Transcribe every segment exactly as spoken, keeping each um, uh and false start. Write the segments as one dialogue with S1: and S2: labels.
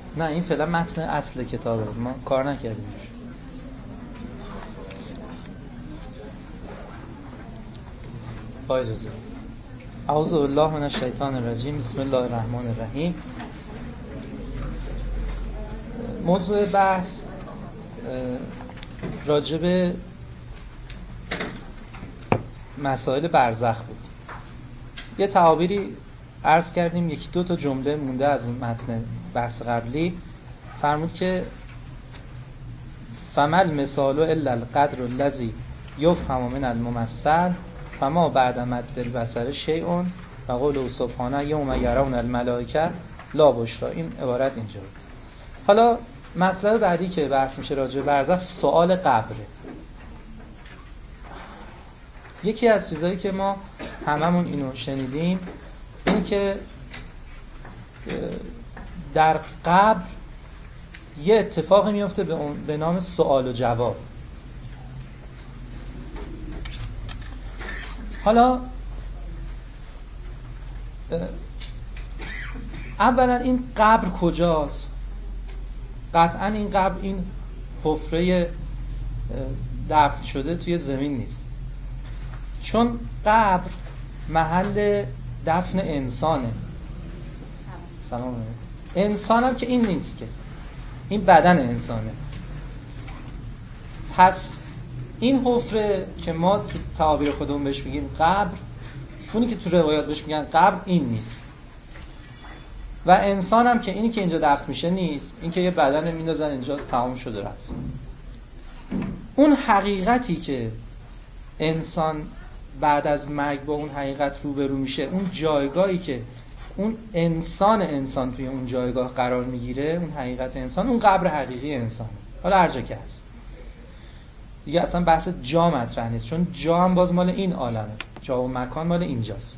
S1: نه این فعلا متن اصل کتابه، ما کار نکردیم. با اجازه. اعوذ بالله من الشیطان الرجیم. بسم الله الرحمن الرحیم. موضوع بحث راجب مسائل برزخ بود. یه تعابیری عرض کردیم، یکی دو تا جمله مونده از اون متن بحث قبلی. فرمود که فمل مثال الا القدر الذی یفهم من الممثل فما بعد مد البصر شیء و قوله سبحانه یوم یرون الملائکه لا بشری. این عبارت اینجا بود. حالا مطلب بعدی که بحث میشه راجع به برزخ سوال قبره. یکی از چیزایی که ما هممون اینو شنیدیم این که در قبر یه اتفاقی میفته به, به نام سوال و جواب. حالا اولا این قبر کجاست؟ قطعا این قبر، این حفره دفن شده توی زمین نیست، چون قبر محل دفن انسانه. سلام علیکم. انسان هم که این نیست، که این بدن انسانه. پس این حفره که ما تو تعابیر خودمون بهش میگیم قبر، اونی که تو روایات بهش میگن قبر، این نیست. و انسان هم که اینی که اینجا دفن میشه نیست، این که یه بدن میندازن اینجا تمام شده رفت. اون حقیقتی که انسان بعد از مرگ با اون حقیقت روبرو میشه، اون جایگاهی که اون انسان انسان توی اون جایگاه قرار میگیره، اون حقیقت انسان، اون قبر حقیقی انسان. حالا هر جا که هست دیگه اصلا بحث جا مطرح نیست، چون جا هم باز مال این عالمه، جا و مکان مال اینجاست.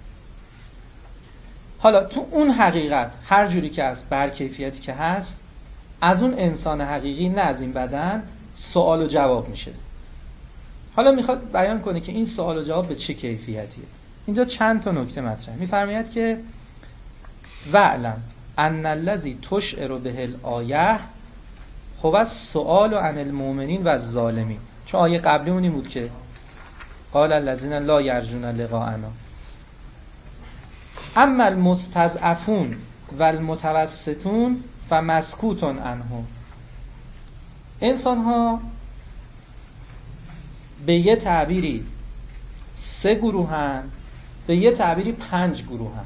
S1: حالا تو اون حقیقت هر جوری که هست، بر کیفیتی که هست، از اون انسان حقیقی، نه از این بدن، سوال و جواب میشه. حالا میخواد بیان کنه که این سوال و جواب به چه کیفیتیه. اینجا چند تا نکته مطرح می‌فرماید که وعلم ان الذی تشعر به الآیه هو السؤال عن المؤمنین و الظالمین. چون آیه قبلی اونی بود که قال الذین لا یرجون لقاءنا اما المستضعفون و المتوسطون فمسکوت عنهم. انسان ها به یه تعبیری سه گروهن، به یه تعبیری پنج گروهن.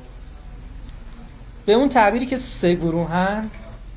S1: به اون تعبیری که سه گروهن،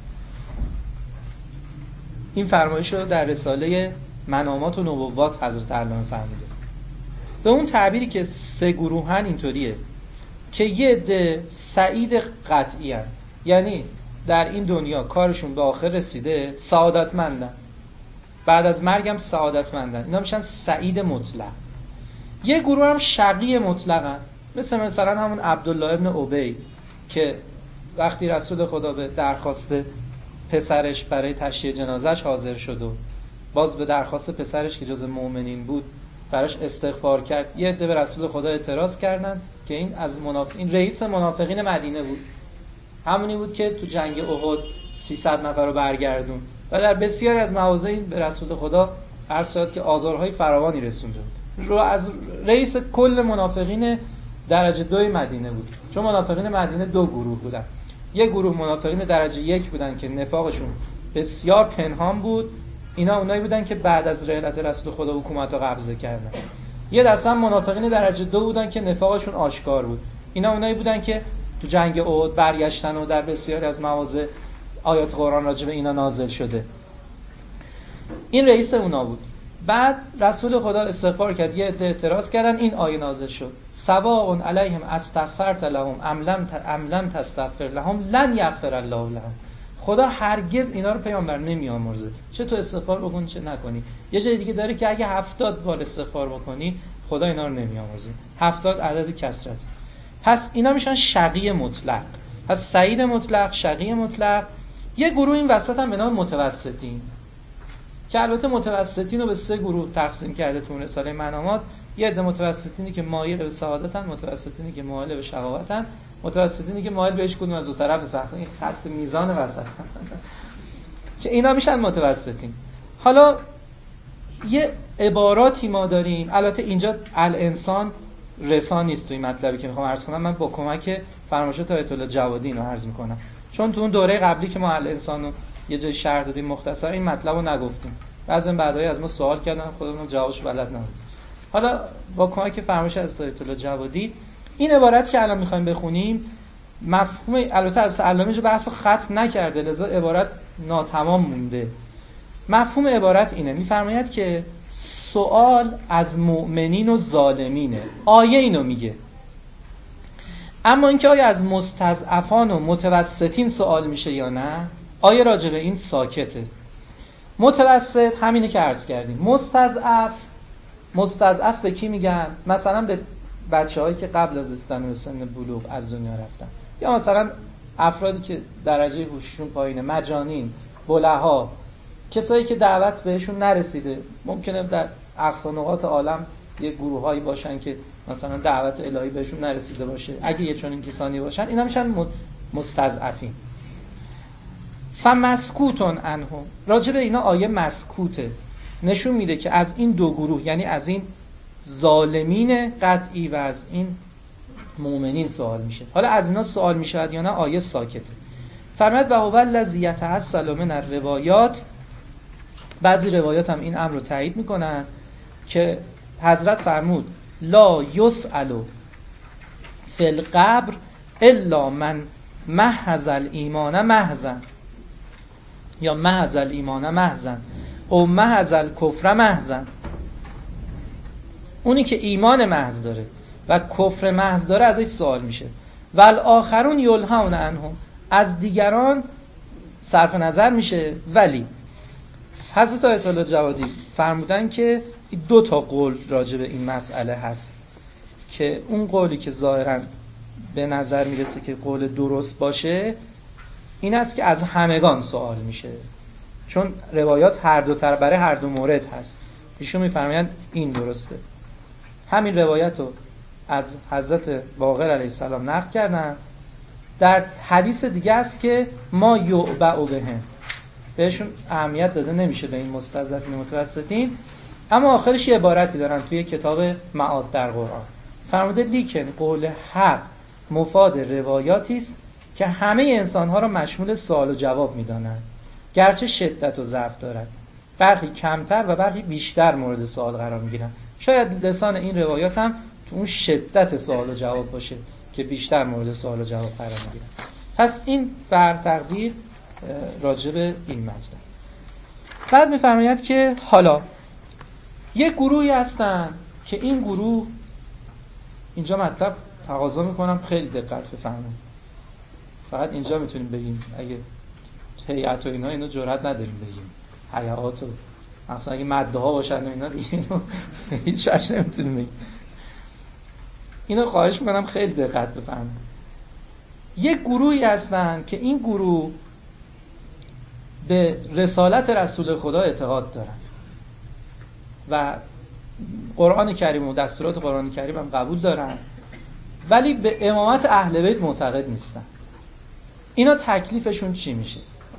S1: این فرمایش رو در رساله منامات و نبوات حضرت علامه فرموده. به اون تعبیری که سه گروهن اینطوریه که یه عده سعید قطعی هن، یعنی در این دنیا کارشون به آخر رسیده، سعادتمندن، بعد از مرگم سعادتمندن، اینا میشن سعید مطلق. یه گروه هم شقی مطلقن، مثل مثلا همون عبدالله ابن ابی که وقتی رسول خدا به درخواست پسرش برای تشییع جنازش حاضر شد و باز به درخواست پسرش که جز مؤمنین بود براش استغفار کرد، یه عده به رسول خدا اعتراض کردن که این از منافق، این رئیس منافقین مدینه بود، همونی بود که تو جنگ احد سیصد نفر رو برگردون و در بسیاری از مواضع به رسول خدا عرض شد که آزارهای فراوانی رسونده بود. رو از رئیس کل منافقین درجه دوی مدینه بود، چون منافقین مدینه دو گروه بودن. یک گروه منافقین درجه یک بودن که نفاقشون بسیار پنهان بود، اینا اونایی بودن که بعد از رحلت رسول خدا حکومت رو قبضه کردن. یه دسته هم منافقین درجه دو بودن که نفاقشون آشکار بود، اینا اونایی بودن که تو جنگ احد برگشتن و در بسیاری از مواضع آیات قرآن راجع به اینا نازل شده. این رئیس اونا بود. بعد رسول خدا استغفار کرد، یه عده اعتراض کردن، این آیه نازل شد سواء علیهم استغفرت لهم ام لم ام لم تستغفر لهم لن یغفر الله لهم. خدا هرگز اینا رو پیامبر نمیآمرزه، چه تو استغفار بکن چه نکنی. یه جای دیگه داره که اگه هفتاد بار استغفار بکنی خدا اینا رو نمیآمرزه. هفتاد عدد کثرت. پس اینا میشن شقی مطلق. پس سعید مطلق، شقی مطلق. یه گروه این وسط هم به نام متوسطین که البته متوسطین رو به سه گروه تقسیم کرده تو رساله منامات. یه عده متوسطینی که مایل به سعادتن، متوسطینی که مایل به شقاوتن، متوسطینی که مایل به هیچ کدوم از دو طرف سخت، این خط میزان وسطن که اینا میشن متوسطین. حالا یه عباراتی ما داریم، البته اینجا الانسان رسا نیست توی مطلبی که میخوام عرض کنم، من با کمک فرمایشات آیت الله جوادی اینو عرض میکنم، چون تو اون دوره قبلی که ما الانسان رو یه جای شرح دادیم مختصر این مطلب رو نگفتیم، بعضی بعدایی از ما سوال کردن خودمون جوابش بلد نبودیم. حالا با کمک فرمایش از آیت الله جوادی این عبارت که الان میخوایم بخونیم مفهوم، البته از علامه اینجا بحثو ختم نکرده لذا عبارت ناتمام مونده. مفهوم عبارت اینه، میفرماید که سوال از مؤمنین و ظالمینه، آیه اینو میگه، اما اینکه آیا از مستضعفان و متوسطین سوال میشه یا نه، آیه راجع به این ساکته. متوسط همینه که عرض کردیم. مستضعف، مستضعف به کی میگن؟ مثلا به بچه‌هایی که قبل از رسیدن به سن بلوغ از دنیا رفتن، یا مثلا افرادی که درجه هوششون پایینه، مجانین، بلها، کسایی که دعوت بهشون نرسیده. ممکنه در اقصا نقاط عالم یه گروهایی باشن که مثلا دعوت الهی بهشون نرسیده باشه، اگه یه چنین کسانی باشن اینا میشن مستضعفین. فمسکوتون عنهم، راجع به اینا آیه مسکوته، نشون میده که از این دو گروه، یعنی از این ظالمین قطعی و از این مؤمنین سوال میشه. حالا از اینا سوال میشه یا نه، آیه ساکته. فرمود و هو الذی یتعسل من الروایات، بعضی روایات هم این امر رو تایید میکنن که حضرت فرمود لا یسأل فی القبر الا من محض الایمان محضا، یا محض الایمان محضا او محض الکفر محضا، اونی که ایمان محض داره و کفر محض داره ازش سوال میشه. والآخرون یلهون عنهم، از دیگران صرف نظر میشه. ولی حضرت آیت الله جوادی فرمودن که دو تا قول راجع به این مسئله هست که اون قولی که ظاهراً به نظر میرسه که قول درست باشه این است که از همگان سوال میشه، چون روایات هر دو طرف برای هر دو مورد هست. ایشون میفرمایند این درسته. همین روایت رو از حضرت باقر علیه السلام نقل کردن. در حدیث دیگه است که ما یعبأ بهم، بهشون اهمیت داده نمیشه به این مستضعفین متوسطین، اما آخرش یه عبارتی دارن توی کتاب معاد در قرآن، فرموده لیکن قول حق مفاد روایاتی است که همه انسان‌ها را مشمول سوال و جواب می‌دانند، گرچه شدت و ضعف دارد، برخی کمتر و برخی بیشتر مورد سوال قرار می‌گیرند. شاید لسان این روایات هم تو اون شدت سوال و جواب باشه که بیشتر مورد سوال و جواب قرار می‌گیرند. پس این بر تقدیر راجع به این مطلب. بعد می‌فرماید که حالا یک گروهی هستن که این گروه، اینجا مطلب تقاضا میکنم خیلی دقت بفرمایید، فقط اینجا میتونیم بگیم، اگه هیئت و اینا اینو جرئت نداریم بگیم، هیئات و مثلا اگه ماده ها باشن و اینا دیگه اینو هیچ وقت نمیتونیم بگیم. اینو خواهش میکنم خیلی دقت بفرمایید. یک گروهی هستن که این گروه به رسالت رسول خدا اعتقاد دارن و قرآن کریم و دستورات قرآن کریم هم قبول دارن، ولی به امامت اهل بیت معتقد نیستن. اینا تکلیفشون چی میشه؟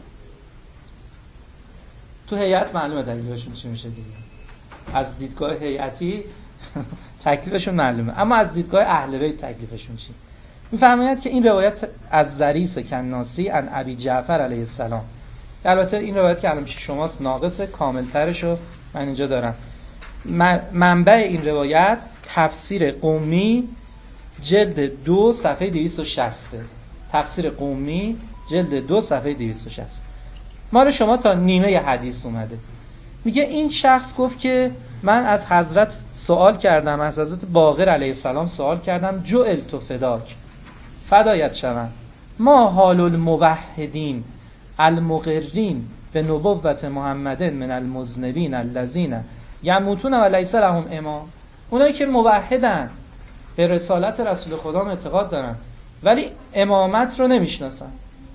S1: تو هیئت معلومه تکلیفشون چی میشه دیگه، از دیدگاه هیئتی تکلیفشون معلومه، اما از دیدگاه اهل بیت تکلیفشون چی؟ میفرماید که این روایت از زریس کناسی عن ابی جعفر علیه السلام، البته این روایت که الان شماست ناقصه، کاملترشو من اینجا دارم. منبع این روایت تفسیر قومی جلد دو صفحه دویست و شصت، تفسیر قومی جلد دو صفحه دویست و شصت. ما رو شما تا نیمه حدیث اومده. میگه این شخص گفت که من از حضرت سوال کردم، از حضرت باقر علیه السلام سوال کردم، جعلت فداک، فدایت شوم، ما حال الموحدین المقرین به نبوت محمد من المذنبین الذین یموتون و لیس لهم امام، اونایی که موحدن، به رسالت رسول خدا اعتقاد دارن ولی امامت رو نمیشناسن.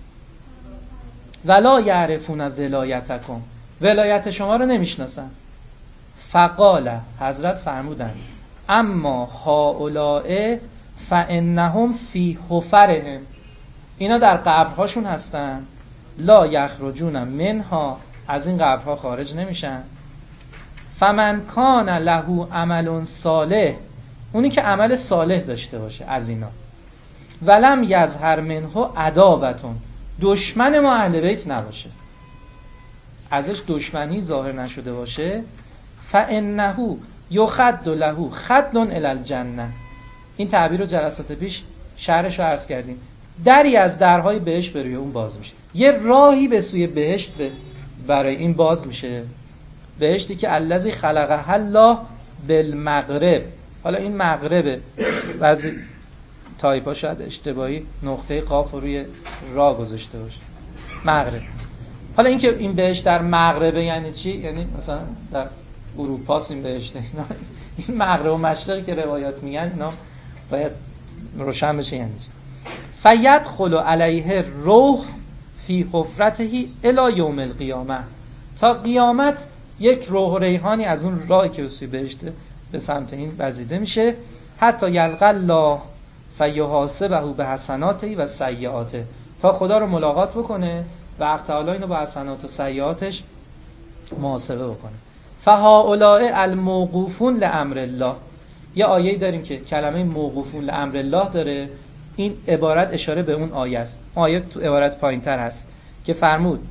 S1: ولا یعرفون ولایتکم، ولایت شما رو نمیشناسن. فقال، حضرت فرمودن اما هؤلاء فانهم فی حفرهم، اینا در قبرهاشون هستن، لا یخرجون منها، از این قبرها خارج نمیشن. فمن کان له عمل صالح، اونی که عمل صالح داشته باشه از اینا، ولم یظهر منه عداوتون، دشمن ما اهل بیت نباشه، ازش دشمنی ظاهر نشده باشه، فانه یخد له خد الی الجنه، این تعبیر رو جلسات پیش شرحش رو عرض کردیم، دری از درهای بهشت به روی اون باز میشه، یه راهی به سوی بهشت برای این باز میشه، بهشتی که الذی خلقه الله بالمغرب. حالا این مغربه، بعضی تایپا شاید اشتباهی نقطه قاف روی را گذاشته باشه، مغرب. حالا این که این بهشت در مغربه یعنی چی؟ یعنی مثلا در اروپاست این بهشت، این مغرب و مشرقی که روایات میگن اینا باید روشن بشه یعنی چی. فیدخل علیه روح فی حفرته الی یوم القیامه، تا قیامت یک روح و ریحانی از اون راهی که به سوی بهشت به سمت این وزیده میشه، حتی یلقى الله فیحاسبه بحسناته و سیئاته، تا خدا رو ملاقات بکنه و حق تعالی اینو با حسنات و سیئاتش محاسبه بکنه. فهؤلاء الموقوفون لامر الله، یه آیه‌ای داریم که کلمه موقوفون لامر الله داره، این عبارت اشاره به اون آیه است. آیه تو عبارت پایین‌تر هست که فرمود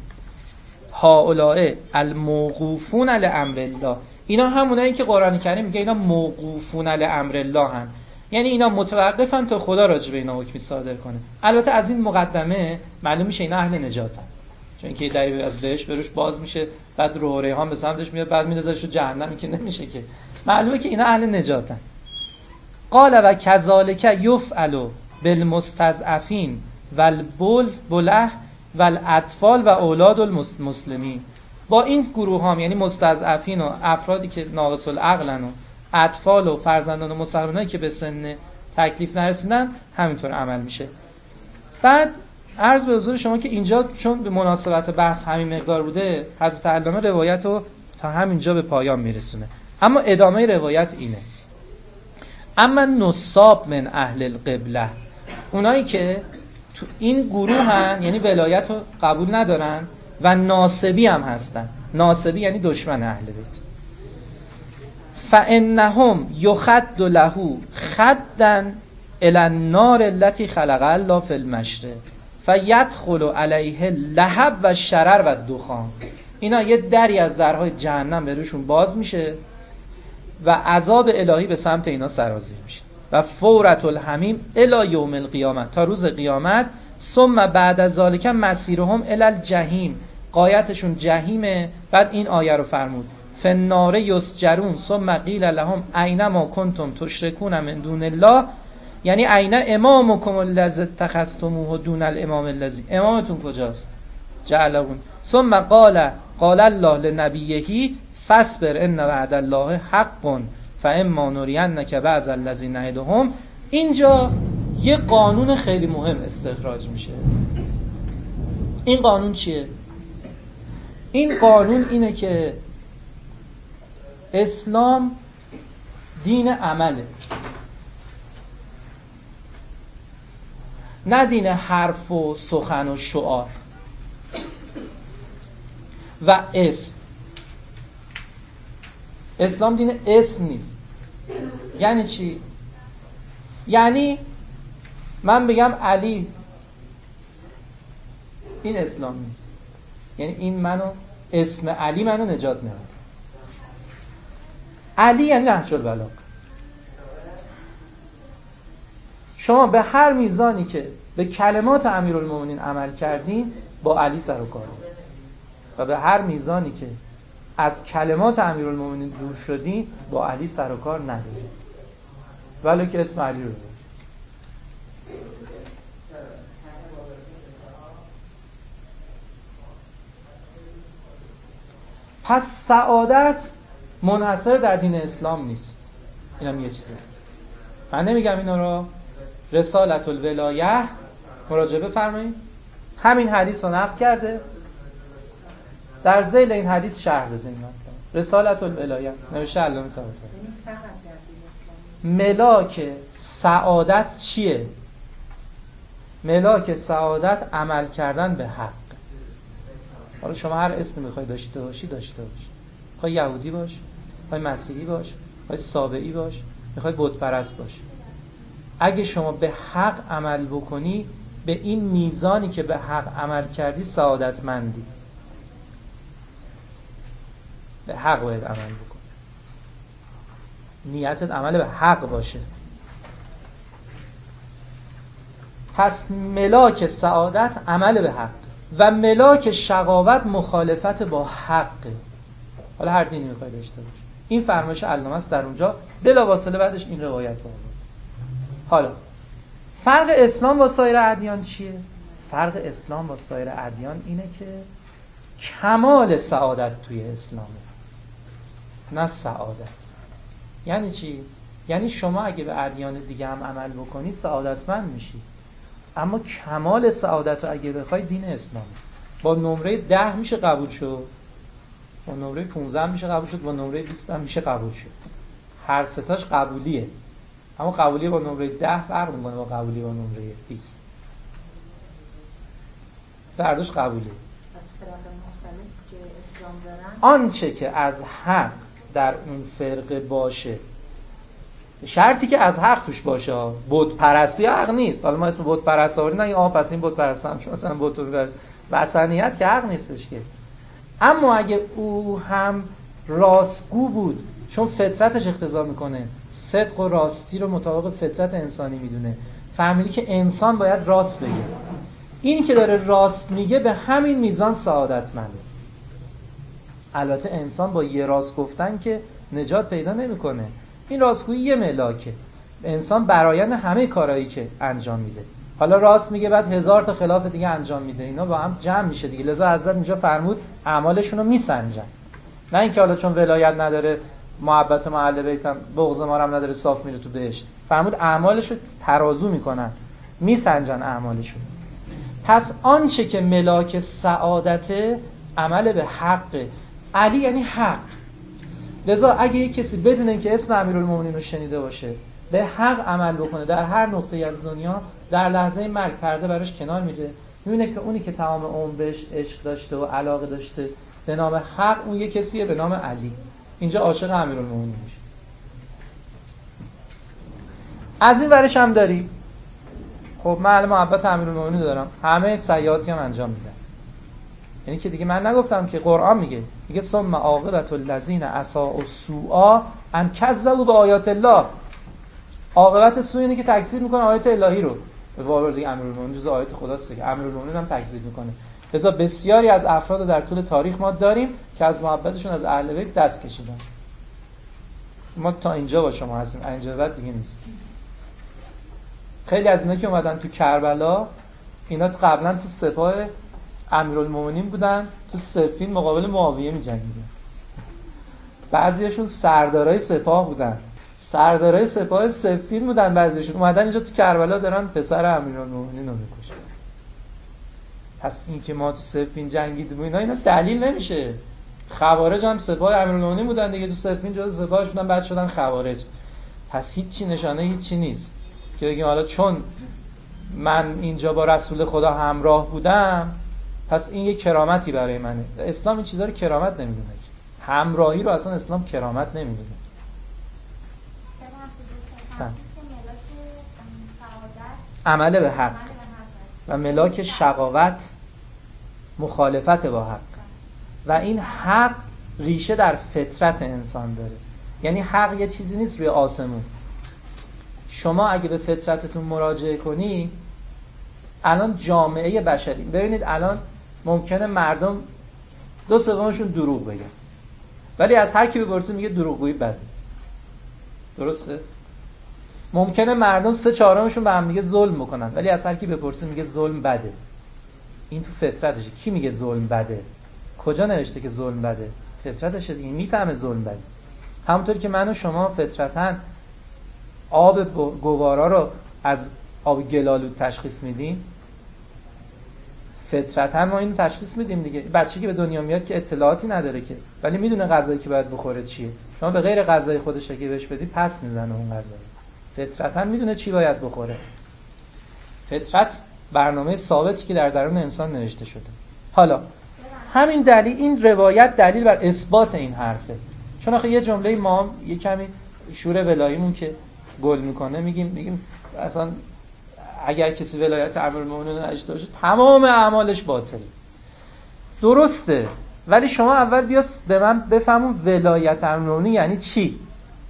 S1: هؤلاء الموقوفون لامر الله، اینا همونایی که قرآن کریم میگه اینا موقوفون لامر الله هن، یعنی اینا متوقفن تا خدا راجع به اینا حکمی صادر کنه. البته از این مقدمه معلوم میشه اینا اهل نجاتن، چون که دری از بهش بروش باز میشه، بعد روح ریحان به سمتش میاد، بعد میذارش تو جهنمی که نمیشه که، معلومه که اینا اهل نجاتن. قال و کذالک یفعل بالمستضعفین والبلح والاطفال و اولاد المسلمین، با این گروه هم یعنی مستضعفین و افرادی که ناقص العقلن و اطفال و فرزندان و مسلمانایی که به سن تکلیف نرسیدن همینطور عمل میشه. بعد عرض به حضور شما که اینجا چون به مناسبت بحث همین مقدار بوده، حضرت علامه روایت رو تا همینجا به پایان میرسونه، اما ادامه روایت اینه: اما نصاب من اهل القبله، اونایی که تو این گروه هن یعنی ولایت رو قبول ندارن و ناصبی هم هستن، ناصبی یعنی دشمن اهل بیت، فانهم یخد له خدا الی النار التي خلق الله فی المشرق فیدخل علیه لهب و شرر و دخان، اینا یه دری از درهای جهنم به روشون باز میشه و عذاب الهی به سمت اینا سرازیر میشه و فورة الحمیم الی یوم القیامه، تا روز قیامت. ثم بعد از ذالک مسیرهم الی الجحیم، قایتشون جهیمه. بعد این آیه رو فرمود: فالنار یسجرون ثم قیل لهم اینما کنتم تشرکون من دون الله، یعنی عین امامکم الذی اتخذتموه دون الامام الذی، امامتون کجاست؟ جعلون. ثم قال قال الله لنبیه فاصبر ان وعد الله حق فاما نرینک بعض الذی نعدهم. اینجا یه قانون خیلی مهم استخراج میشه. این قانون چیه؟ این قانون اینه که اسلام دین عمله، نه دین حرف و سخن و شعار و اسم. اسلام دین اسم نیست. یعنی چی؟ یعنی من بگم علی، این اسلام نیست. یعنی این منو، اسم علی منو نجات نمیده. علی یعنی نهج البلاغه. شما به هر میزانی که به کلمات امیرالمومنین عمل کردین با علی سر و کار، و به هر میزانی که از کلمات امیرالمومنین دور شدین با علی سر و کار ندارید، ولی که اسم علی رو دارید. پس سعادت منحصر در دین اسلام نیست. اینم یه چیزه. من نمیگم اینا رو. رسالت الولایه مراجعه بفرمایید. همین حدیث رو نقل کرده، در ذیل این حدیث شرح داده. این مطلب رسالت الولایه نوشته علامه طباطبایی. ملاک سعادت چیه؟ ملاک سعادت عمل کردن به حق. حالا شما هر اسمی میخوای داشته باشی داشته باش. میخوای یهودی باش، میخوای مسیحی باش، میخوای سابعی باش، میخوای بت پرست باش. اگه شما به حق عمل بکنی، به این میزانی که به حق عمل کردی سعادتمندی. به حق باید عمل بکنی. نیتت عمل به حق باشه. پس ملاک سعادت عمل به حق و ملاک شقاوت مخالفت با حق. حالا هر دینی میخوای داشته باشه. این فرمایش علامه است در اونجا، بلافاصله بعدش این روایت رو آورد. حالا فرق اسلام با سایر ادیان چیه؟ فرق اسلام با سایر ادیان اینه که کمال سعادت توی اسلامه، نه سعادت. یعنی چی؟ یعنی شما اگه به ادیان دیگه هم عمل بکنی سعادتمند میشی، اما کمال سعادت رو اگه بخوای دین اسلامه. با نمره ده میشه قبول شد، با نمره پونزده میشه قبول شد، با نمره بیست هم میشه قبول شد. هر ستاش قبولیه، اما قبولی با نمره ده فرق میکنه با قبولی با نمره بیست. سردوش قبولی.
S2: از فرق مختلف که اسلام دارن،
S1: آنچه که از حق در اون فرقه باشه، شرطی که از حق توش باشه. بت پرستی حق نیست. حالا ما اسم بت پرست آوردیم، نه آها پس این بت پرست هم که مثلا بت پرست وثنیت که حق نیستش که. اما اگه او هم راستگو بود، چون فطرتش اقتضا میکنه صدق و راستی رو مطابق فطرت انسانی میدونه، فهمیدی که انسان باید راست بگه، این که داره راست میگه به همین میزان سعادتمنده. البته انسان با یه راست گفتن که نجات پیدا نمیکنه. این راستگویی یه ملاکه. انسان برایند همه کارهایی که انجام میده، حالا راست میگه بعد هزار تا خلاف دیگه انجام میده، اینا با هم جمع میشه دیگه. لذا حضرت اینجا فرمود اعمالشون رو میسنجن، نه اینکه حالا چون ولایت نداره محبت ما اهل بیت هم بغض ما هم نداره صاف میره تو بهشت. فرمود اعمالشو ترازو میکنن، میسنجن اعمالشون. پس آنچه که ملاک سعادت عمل به حق. علی یعنی حق. لذا اگه یک کسی بدون اینکه اسم امیرالمومنین رو شنیده باشه به حق عمل بکنه در هر نقطه‌ای از دنیا، در لحظه مرگ پرده براش کنار میره، میبینه که اونی که تمام عمر بهش عشق داشته و علاقه داشته به نام حق، اون یک کسیه به نام علی. اینجا عاشق امیرالمومنین میشه. از این ورش هم داری، خب من محبت امیرالمومنین دارم، همه سیئاتی هم انجام میدم. یعنی که دیگه من نگفتم که قرآن میگه میگه ثم عاقبت الذین اساءوا السوء ان کذبوا بآیات الله. عاقبت سوء اینه که تکذیب میکنه آیات الهی رو. به واقع دیگه امیرالمومنین جزء آیات خداست که امیرالمومنین هم تکذیب میکنه. لذا بسیاری از افراد در طول تاریخ ما داریم که از محبتشون از اهل بیت دست کشیدن. ما تا اینجا با شما هستیم، اینجا بعد دیگه نیست. خیلی از اینا که اومدن تو کربلا، اینا قبلا تو سپاه امیرالمومنین بودن، تو صفین مقابل معاویه می‌جنگیدن. بعضیاشون سردارای سپاه بودن، سردارای سپاه صفین بودن، بعضیاشون اومدن اینجا تو کربلا دارن پسر امیرالمومنین رو می‌کشن. پس این که ما تو صفین جنگیدیم اینا اینا دلیل نمیشه. خوارج هم سپاه امیرالمومنین بودن دیگه، تو صفین جزء سپاهش بودن، بعد شدن خوارج. پس هیچی نشانه هیچی نیست که بگیم حالا چون من اینجا با رسول خدا همراه بودم پس این یک کرامتی برای منه. اسلام این چیزا رو کرامت نمیدونه. همراهی رو اصلا اسلام کرامت نمیدونه. عمل به حق و ملاک شقاوت مخالفت با حق. و این حق ریشه در فطرت انسان داره. یعنی حق یه چیزی نیست روی آسمون. شما اگه به فطرتتون مراجعه کنی، الان جامعه بشری، ببینید الان ممکنه مردم دو سومشون دروغ بگن، ولی از هر کی بپرسی میگه دروغگویی بده. درسته؟ ممکنه مردم سه چهارمشون به هم دیگه ظلم بکنن، ولی از هر کی بپرسی میگه ظلم بده. این تو فطرتشه. کی میگه ظلم بده؟ کجا نوشته که ظلم بده؟ فطرتشه دیگه، میفهمه ظلم بده. همونطوری که من و شما فطرتاً آب گوارا رو از آب گلالود تشخیص میدیم، فطرتاً ما اینو تشخیص میدیم دیگه. بچه‌ای که به دنیا میاد که اطلاعاتی نداره که، ولی میدونه غذایی که باید بخوره چیه. شما به غیر غذای خودش اگه بهش بدی پس میزنه اون غذا. فطرتاً میدونه چی باید بخوره. فطرت برنامه ثابتی که در درون انسان نوشته شده. حالا همین دلیل، این روایت دلیل بر اثبات این حرفه. چون آخه یه جمله ما یه کمی شور ولاییمون که گل میکنه، میگیم میگیم اصلا اگر کسی ولایت امیرالمومنین نداشته باشه تمام اعمالش باطله. درسته، ولی شما اول بیا به من بفهمون ولایت امیرالمومنین یعنی چی.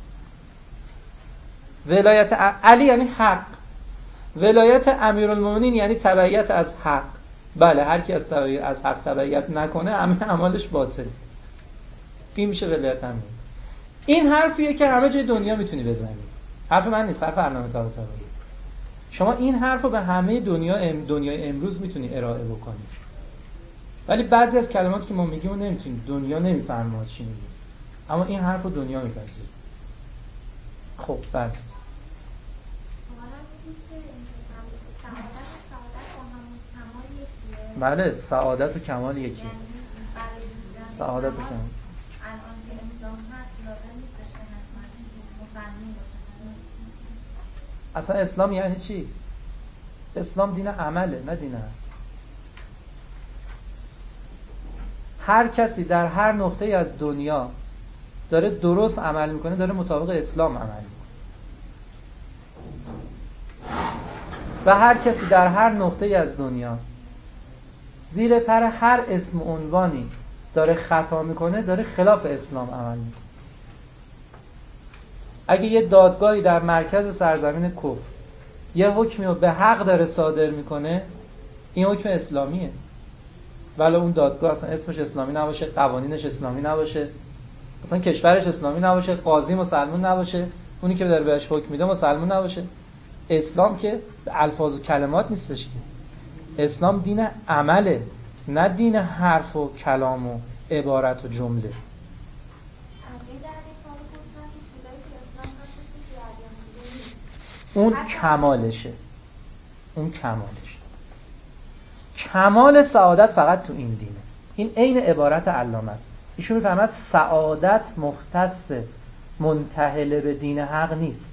S1: ولایت علی یعنی حق، ولایت امیرالمومنین یعنی تبعیت از حق. بله، هر کی از تبعیت از حق تبعیت نکنه همه اعمالش باطله. این میشه ولایت امیرالمومنین. این حرفیه که همه جای دنیا میتونی بزنی. حرف من نیست، حرف علامه طباطبایی. شما این حرف رو به همه دنیا ام دنیای امروز میتونی ارائه بکنی. ولی بعضی از کلمات که ما میگیم رو نمیتونی، دنیا نمیفهمه ما چی میگیم. اما این حرف رو دنیا میپذیره. خب بعد بله، سعادت و کمال یکی. سعادت و کمال. اصلا اسلام یعنی چی؟ اسلام دین عمله، نه دین حق. هر کسی در هر نقطه‌ای از دنیا داره درست عمل میکنه، داره مطابق اسلام عمل میکنه. و هر کسی در هر نقطه‌ای از دنیا زیر پر هر اسم و عنوانی داره خطا میکنه، داره خلاف اسلام عمل میکنه. اگه یه دادگاهی در مرکز سرزمین کفر یه حکمی رو به حق داره صادر میکنه، این حکم اسلامیه. ولی اون دادگاه اصلا اسمش اسلامی نباشه، قوانینش اسلامی نباشه، اصلا کشورش اسلامی نباشه، قاضی مسلمان نباشه، اونی که داره بهش حکم میده مسلمان نباشه. اسلام که الفاظ و کلمات نیستش که. اسلام دین عمله، نه دین حرف و کلام و عبارت و جمله. اون کمالشه. اون کمالشه. کمال سعادت فقط تو این دینه. این عین عبارت علامه است. ایشون میفهمد سعادت مختص منتهل به دین حق نیست.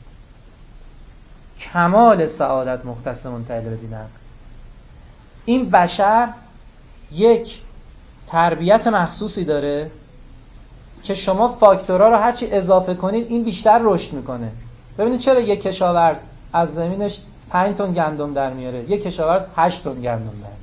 S1: کمال سعادت مختص منتهل به دین حق. این بشر یک تربیت مخصوصی داره که شما فاکتورها رو هرچی اضافه کنید این بیشتر رشد میکنه. ببینید چرا یک کشاورز از زمینش پنج تن گندم در میاره، یک کشاورز هشت تن گندم در میاره.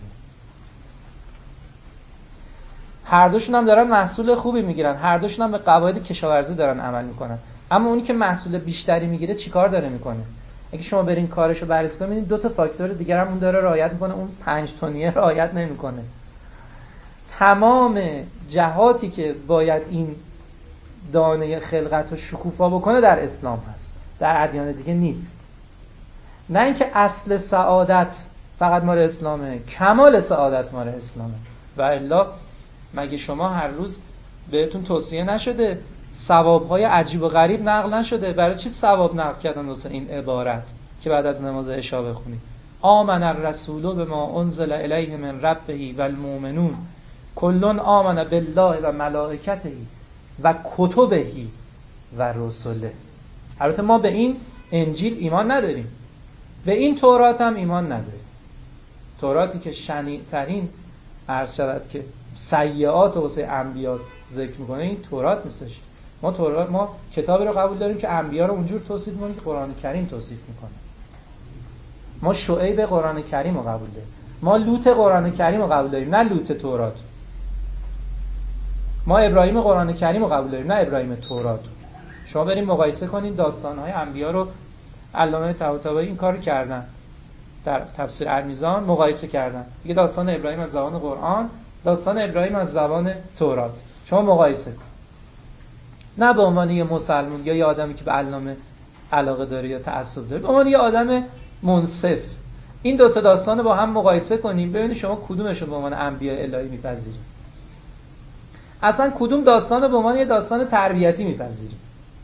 S1: هر دوشون هم دارن محصول خوبی میگیرن، هر دوشون هم به قواعد کشاورزی دارن عمل میکنن. اما اونی که محصول بیشتری میگیره چیکار داره میکنه؟ اگه شما برین کارشو بررسی کنید ببینید دو تا فاکتور دیگر هم اون داره رعایت میکنه، اون پنج تنیه رعایت نمیکنه. تمام جهاتی که باید این دانه خلقت رو شکوفا بکنه در اسلام هست، در ادیان دیگه نیست. نه اینکه اصل سعادت فقط مال اسلامه، کمال سعادت مال اسلامه. و الا مگه شما هر روز بهتون توصیه نشده، ثوابهای عجیب و غریب نقل نشده؟ برای چی ثواب نقل کردن واسه این عبارت که بعد از نماز عشا بخونید؟ آمن الرسول بما انزل الیه من ربه والمؤمنون کلون آمن بالله و ملائکته و کتبه و رسله. البته ما به این انجیل ایمان نداریم، به این تورات هم ایمان نداریم. توراتی که شنیع‌ترین عرض شود که سیئات واسه انبیا ذکر میکنه، این تورات نیستش. ما تورات ما کتابی رو قبول داریم که انبیا رو اونجور توصیف میکنه که قرآن کریم توصیف میکنه. ما شعیب قرآن کریم رو قبول داریم، ما لوط قرآن کریم رو قبول داریم، نه لوط تورات. ما ابراهیم قرآن کریم رو قبول داریم، نه ابراهیم تورات. شما بریم مقایسه کنین داستان‌های انبیا رو. علامه طباطبایی این کارو کردن در تفسیر المیزان، مقایسه کردن. دیگه داستان ابراهیم از زبان قرآن، داستان ابراهیم از زبان تورات. شما مقایسه کن. نه به عنوان یه مسلمان یا یه آدمی که به علامه علاقه داره یا تعصب داره، به عنوان یه آدم منصف این دو تا داستان رو با هم مقایسه کنیم، ببینید شما کدومش رو به عنوان انبیاء الهی میپذیرید. اصلا کدوم داستان رو به عنوان یه داستان تربیتی میپذیرید.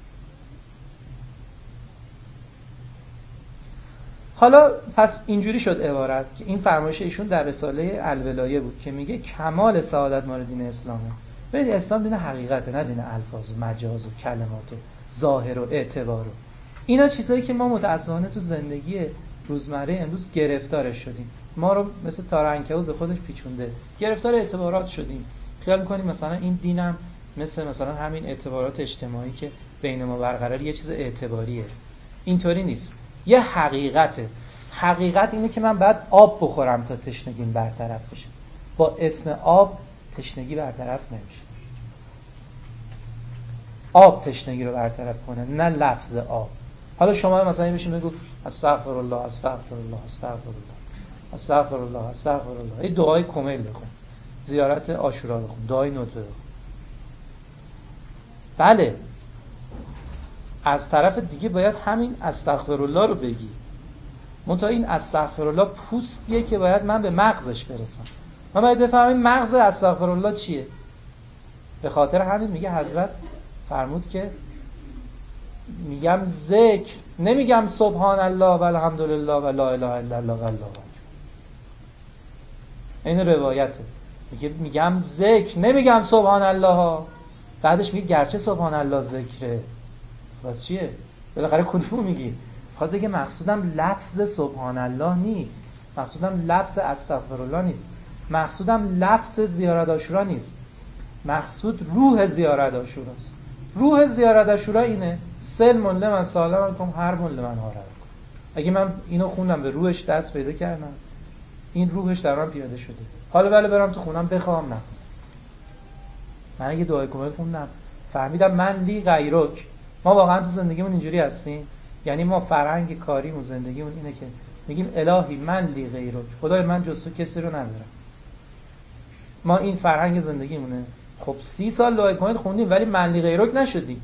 S1: حالا پس اینجوری شد عبارت که این فرمایش ایشون در رساله الولایه بود که میگه کمال سعادت مال دین اسلامه. ببینید اسلام دین حقیقته، نه دین الفاظ و مجاز و کلمات و ظاهر و اعتبار. اینا چیزایی که ما متأسفانه تو زندگی روزمره امروز گرفتارش شدیم. ما رو مثل تار عنکبوت به خودش پیچونده، گرفتار اعتبارات شدیم. خیال می‌کنیم مثلا این دینم مثل مثلا همین اعتبارات اجتماعی که بین ما برقرار یه چیز اعتباریه. اینطوری نیست، یه حقیقته. حقیقت اینه که من باید آب بخورم تا تشنگیم برطرف بشه. با اسم آب تشنگی برطرف نمیشه. آب تشنگی رو برطرف کنه، نه لفظ آب. حالا شما مثلا بشین بگو استغفر الله استغفر الله استغفر الله استغفر الله استغفر الله، این دعای کمیل بخون، زیارت عاشورا بخون، دعای نوتو بخون. بله، از طرف دیگه باید همین استغفر الله رو بگی. منتها این استغفر الله پوستیه که باید من به مغزش برسم. من باید بفهمم مغز استغفر الله چیه. به خاطر همین میگه حضرت فرمود که میگم ذکر، نمیگم سبحان الله و الحمدلله و لا اله الا الله و الله اکبر. این روایته. میگه میگم ذکر، نمیگم سبحان الله. بعدش میگه گرچه سبحان الله ذکره. واسه چیه؟ بالاخره کدومو میگی؟ خاطر دیگه مقصودم لفظ سبحان الله نیست، مقصودم لفظ استغفرالله نیست، مقصودم لفظ زیارت عاشورا نیست، مقصود روح زیارت عاشوراست. روح زیارت عاشورا اینه سلم لمن سالم کن هر من لمن هارم. اگه من اینو خوندم به روحش دست پیدا کردم، این روحش در من پیاده شده. حالا بله برام تو خونم بخوام، نه من اگه دعای کمیل خوندم فهمیدم من لی غیرک. ما واقعا تو زندگیمون اینجوری هستیم، یعنی ما فرهنگ کاریمون زندگیمون اینه که میگیم الهی من لی غیرک، خدای من جز تو کسی رو ندارم. ما این فرهنگ زندگیمونه. خب سی سال دعای کمیل خوندیم ولی من لی غیرک نشدیم.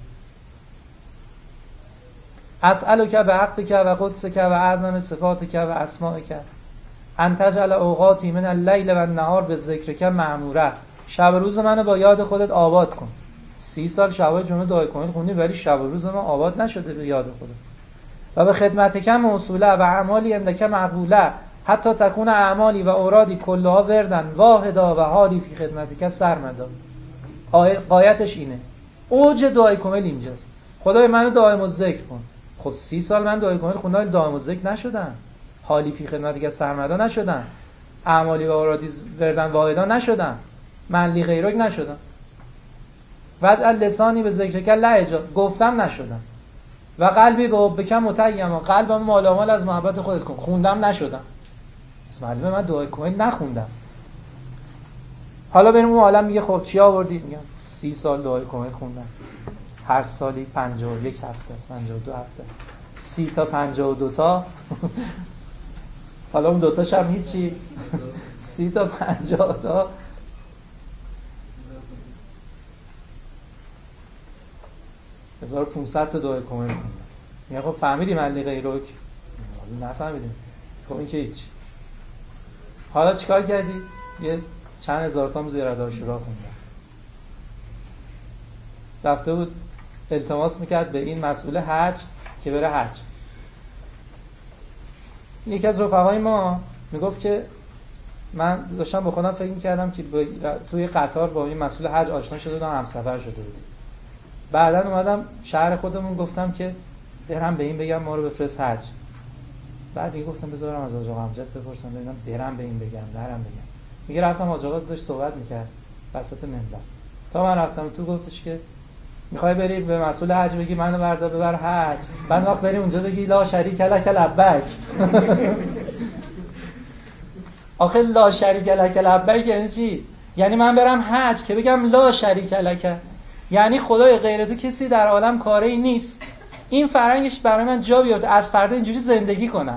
S1: اسألک به حقک و قدسک و اعظم صفاتک و اسمائک ان تجعل اوقاتی من اللیل و النهار به ذکرک معموره. شب و روز منو با یاد خودت آباد کن. سی سال شبای جمعه دعای کمیل خوندیم ولی شب و روز ما آباد نشده به یاد خودت. و به خدمتک موصوله و اعمالی عندک مقبوله حتی تکون اعمالی و اورادی کلها وردن واحدا و حالی فی خدمتک سرمدا. غایتش اینه. اوج دعای کمیل اینجاست. خدای منو دائم الذکر کن. خب سی سال من دعای کمیل خوندم ولی دائم الذکر نشدم. حالی فی خدمتک سرمدا نشدم. اعمالی و اورادی وردن واحدا نشدم. من لی غیرک نشدم. وجعل لسانی به ذکرک لهجا، گفتم نشدم. و قلبی به حبک متیما، قلبم مالامال از محبت خودت کن، خوندم نشدم. از معلومه من دعای کمیل نخوندم. حالا بریم اون عالم میگه خب چی آوردی؟ میگم سی سال دعای کمیل خوندم، هر سالی پنجاه و یک هفته است، پنجاه و دو هفته، سی تا پنجاه و دو تا حالا اون دوتاش هم هیچی سی تا پنجاه تا هزار و پانصد تا دعای کمیل خوندم. میگه خب فهمیدیم علی غیرک؟ نفهمیدیم. خب این که هیچ. حالا چیکار کردی؟ یه چند هزار تا زیارت عاشورا خوندم. رفته بود التماس میکرد به این مسئول حج که بره حج. یکی از رفقای ما میگفت که من داشتم با خودم فکر میکردم که توی قطار با این مسئول حج آشنا شده بودم، همسفر شده بودیم. بعداً اومدم شهر خودمون گفتم که برم به این بگم ما رو بفرست حج. بعد دیگه گفتم بذارم از حاج آقا امجد بپرسم ببینم برم به این بگم نرم بگم. میگه رفتم حاج آقا داشت صحبت میکرد وسط منبر. تا من رفتم تو گفتش که میخوای بری به مسئول حج بگی منو بردار ببر حج، بعد وقت بری اونجا بگی لا شریک لک لبیک. آخه لا شریک لک لبیک یعنی چی؟ یعنی من برم حج که بگم لا شریک لک، یعنی خدای غیر تو کسی در عالم کاری نیست. این فرهنگش برای من جا بیاد، از فردا اینجوری زندگی کنم.